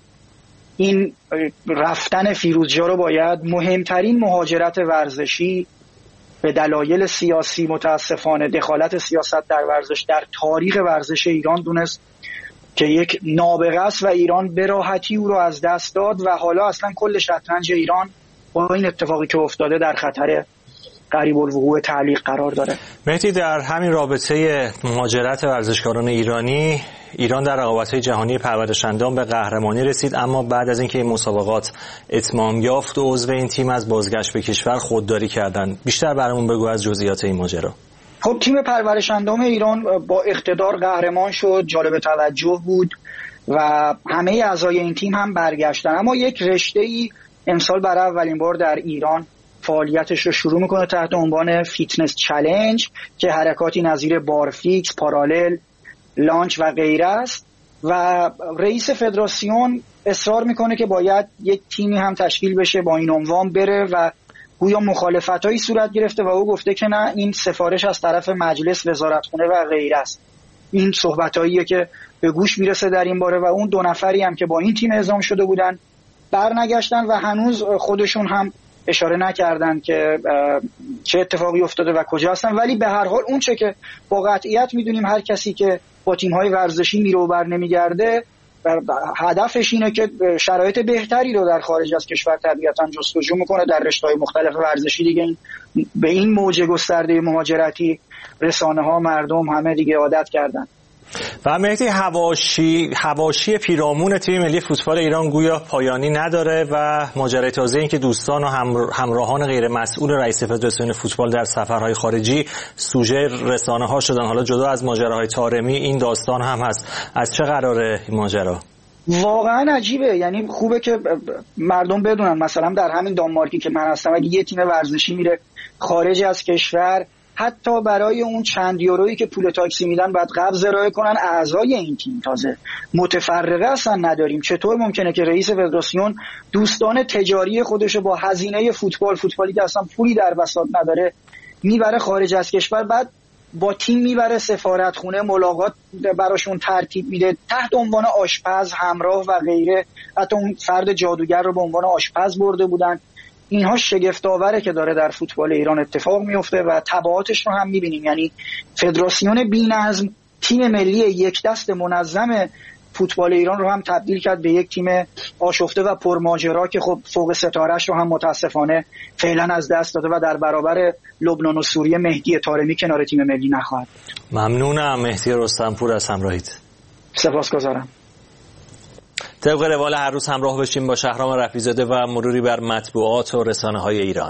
این رفتن فیروزجا رو باید مهمترین مهاجرت ورزشی به دلایل سیاسی، متاسفانه دخالت سیاست در ورزش در تاریخ ورزش ایران دونست که یک نابغه است و ایران به راحتی او رو از دست داد و حالا اصلا کل شطرنج ایران با این اتفاقی که افتاده در خطر قریب الوقوع تعلیق قرار داره. مهدی، در همین رابطه مهاجرت ورزشکاران ایرانی، ایران در رقابت‌های جهانی پرورش‌اندام به قهرمانی رسید، اما بعد از اینکه این مسابقات اتمام یافت عضو این تیم از بازگشت به کشور خودداری کردند. بیشتر برامون بگو از جزئیات این ماجرا. خب تیم پرورش‌اندام ایران با اقتدار قهرمان شد، جالب توجه بود و همه اعضای این تیم هم برگشتن، اما یک رشته‌ای امسال برای اولین بار در ایران فعالیتش رو شروع میکنه تحت عنوان فیتنس چالش که حرکاتی نظیر بارفیکس، پارالل، لانچ و غیره است و رئیس فدراسیون اصرار میکنه که باید یک تیمی هم تشکیل بشه با این عنوان بره و گویا مخالفتایی صورت گرفته و او گفته که نه، این سفارش از طرف مجلس، وزارتخونه و غیره است. این صحبتاییه که به گوش میرسه در این باره و اون 2 نفری هم که با این تیم اعزام شده بودن برنگشتن و هنوز خودشون هم اشاره نکردن که چه اتفاقی افتاده و کجا هستن، ولی به هر حال اون چه که با قطعیت میدونیم هر کسی که با تیم‌های ورزشی میره و بر نمیگرده هدفش اینه که شرایط بهتری رو در خارج از کشور طبیعتاً جستجو میکنه. در رشته‌های مختلف ورزشی دیگه به این موج گسترده مهاجرتی رسانه‌ها، مردم همه دیگه عادت کردن. و مهدی حواشی پیرامون تیم ملی فوتبال ایران گویا پایانی نداره و ماجرای تازه این که دوستان و همراهان غیر مسئول رئیس فدراسیون فوتبال در سفرهای خارجی سوژه رسانه‌ها شدن. حالا جدا از ماجراهای طارمی این داستان هم هست. از چه قراره این ماجرا؟ واقعا عجیبه. یعنی خوبه که مردم بدونن مثلا در همین دانمارکی که من هستم اگه یه تیم ورزشی میره خارج از کشور، حتی برای اون چند یورویی که پول تاکسی میدن باید قبض ارائه کنن اعضای این تیم. تازه متفرقه اصلا نداریم. چطور ممکنه که رئیس فدراسیون دوستان تجاری خودشو با هزینه فوتبالی که اصلا پولی در بساط نداره میبره خارج از کشور، بعد با تیم میبره سفارتخونه، ملاقات براشون ترتیب میده تحت عنوان آشپز همراه و غیره. حتی اون فرد جادوگر رو به عنوان آشپز برده بودن. اینها شگفت‌آوره که داره در فوتبال ایران اتفاق میفته و تبعاتش رو هم میبینیم. یعنی فدراسیون بی‌نظم تیم ملی یک دست منظم فوتبال ایران رو هم تبدیل کرد به یک تیم آشفته و پرماجرا که خب فوق ستاره‌اش رو هم متاسفانه فعلا از دست داده و در برابر لبنان و سوریه مهدی طارمی کنار تیم ملی نخواهد. ممنونم مهدی رستمپور از همراهیت. سپاسگزارم. طبق روال هر روز همراه بشیم با شهرام رفیع‌زاده و مروری بر مطبوعات و رسانه‌های ایران.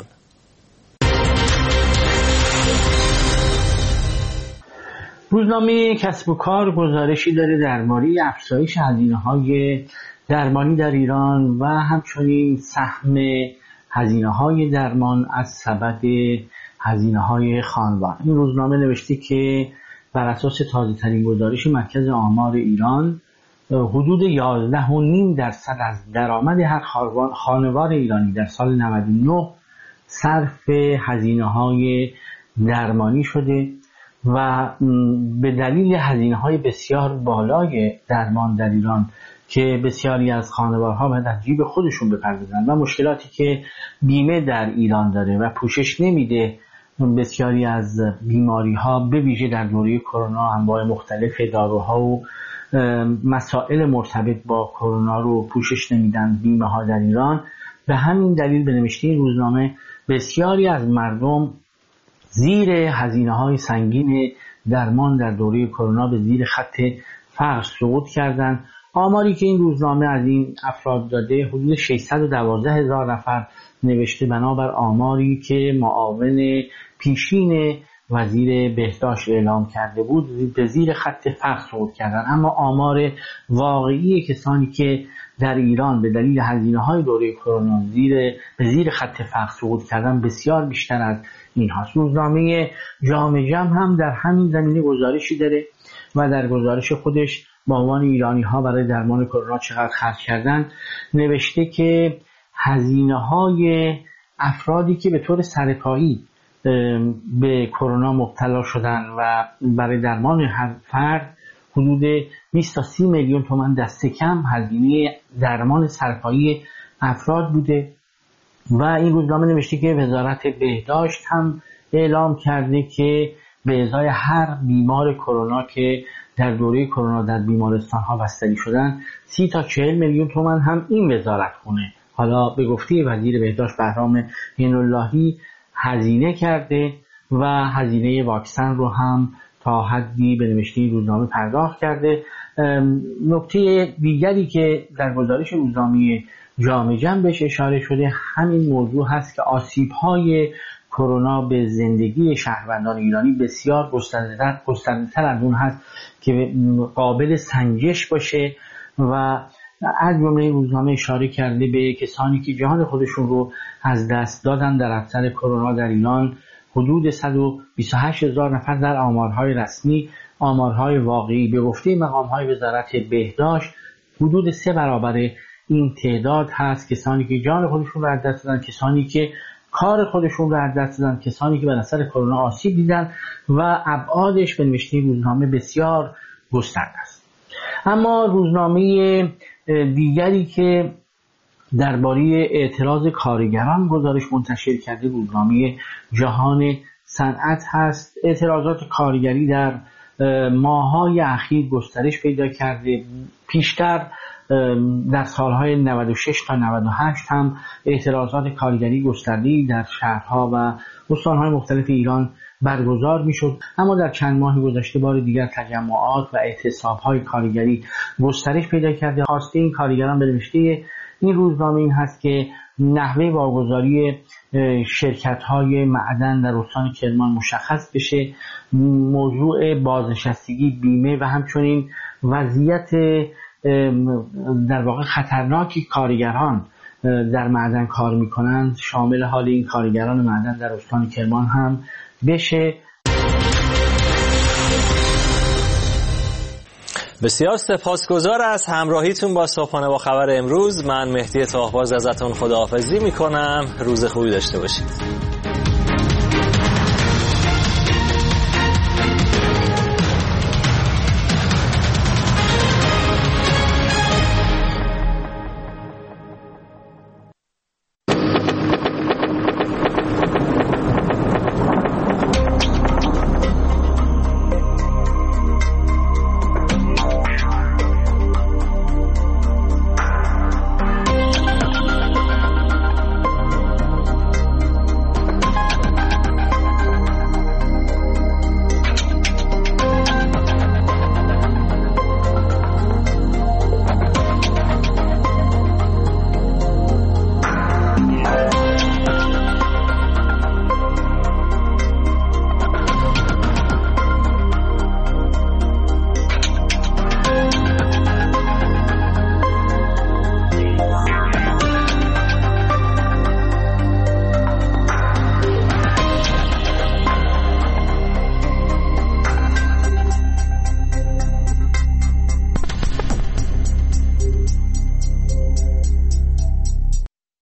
روزنامه کسب و کار گزارشی داره درباره افزایش هزینه‌های درمانی در ایران و همچنین سهم هزینه‌های درمان از سبد هزینه‌های خانوار. این روزنامه نوشته که بر اساس تازه‌ترین گزارش مرکز آمار ایران حدود 11.5% از درآمد هر خانوار ایرانی در سال 99 صرف هزینه‌های درمانی شده و به دلیل هزینه‌های بسیار بالای درمان در ایران که بسیاری از خانوارها باید از جیب خودشون بپردازن و مشکلاتی که بیمه در ایران داره و پوشش نمیده بسیاری از بیماری‌ها به ویژه در دوره کرونا، انواع مختلف داروها و مسائل مرتبط با کرونا رو پوشش نمیدن بیمه ها در ایران. به همین دلیل به نوشته این روزنامه بسیاری از مردم زیر هزینه‌های سنگین درمان در دوره کرونا به زیر خط فقر سقوط کردند. آماری که این روزنامه از این افراد داده حدود 612,000 نفر نوشته بنابر آماری که معاون پیشین وزیر بهداشت اعلام کرده بود به زیر خط فقر سقوط کردن. اما آمار واقعی کسانی که در ایران به دلیل هزینه‌های دوره کرونا به زیر خط فقر سقوط کردن بسیار بیشتر از این هاست. روزنامه جامعه جمع هم در همین زمینه گزارشی داره و در گزارش خودش با عنوان ایرانی‌ها برای درمان کرونا چقدر خرج کردن نوشته که هزینه‌های افرادی که به طور سرپایی به کرونا مبتلا شدن و برای درمان هر فرد حدود 20 تا 30 میلیون تومان دست کم هزینه درمان سرپایی افراد بوده. و این روزنامه نوشته که وزارت بهداشت هم اعلام کرده که به ازای هر بیمار کرونا که در دوره کرونا در بیمارستان ها بستری شدن 30 تا 40 میلیون تومان هم این وزارت خونه حالا به گفته وزیر بهداشت بهرام عین‌اللهی هزینه کرده و هزینه واکسن رو هم تا حدی به نوشته روزنامه پرداخت کرده. نکته دیگری که در گزارش روزنامه جامعه جمع بهش اشاره شده همین موضوع هست که آسیب‌های کرونا به زندگی شهروندان ایرانی بسیار گسترده‌تر از اون هست که قابل سنجش باشه و از جمله روزنامه اشاره کرده به کسانی که جان خودشون رو از دست دادن در اثر کرونا در ایران حدود 128,000 نفر در آمارهای رسمی. آمارهای واقعی به گفته مقام‌های وزارت بهداشت حدود 3 برابر این تعداد هست. کسانی که جان خودشون رو از دست دادن، کسانی که کار خودشون رو از دست دادن، کسانی که بر اثر کرونا آسیب دیدن و ابعادش به نوشته روزنامه بسیار گسترده است. اما روزنامه دیگری که درباره اعتراض کارگران گزارش منتشر کرده روزنامه جهان صنعت هست. اعتراضات کارگری در ماه‌های اخیر گسترش پیدا کرده. پیشتر در سالهای 96 تا 98 هم اعتراضات کارگری گسترده‌ای در شهرها و استان‌های مختلف ایران برگزار میشد. اما در چند ماه گذشته بار دیگر تجمعات و اعتصاب‌های کارگری گسترش پیدا کرده. خواسته این کارگران به نوشته این روزنامه این هست که نحوه واگذاری شرکت‌های معدن در استان کرمان مشخص بشه، موضوع بازنشستگی، بیمه و همچنین وضعیت در واقع خطرناکی کارگران در معدن کار میکنند شامل حال این کارگران معدن در استان کرمان هم بشه. بسیار سپاسگزار از همراهیتون با صبحانه با خبر امروز. من مهدی طاهباز ازتون خداحافظی میکنم. روز خوبی داشته باشید.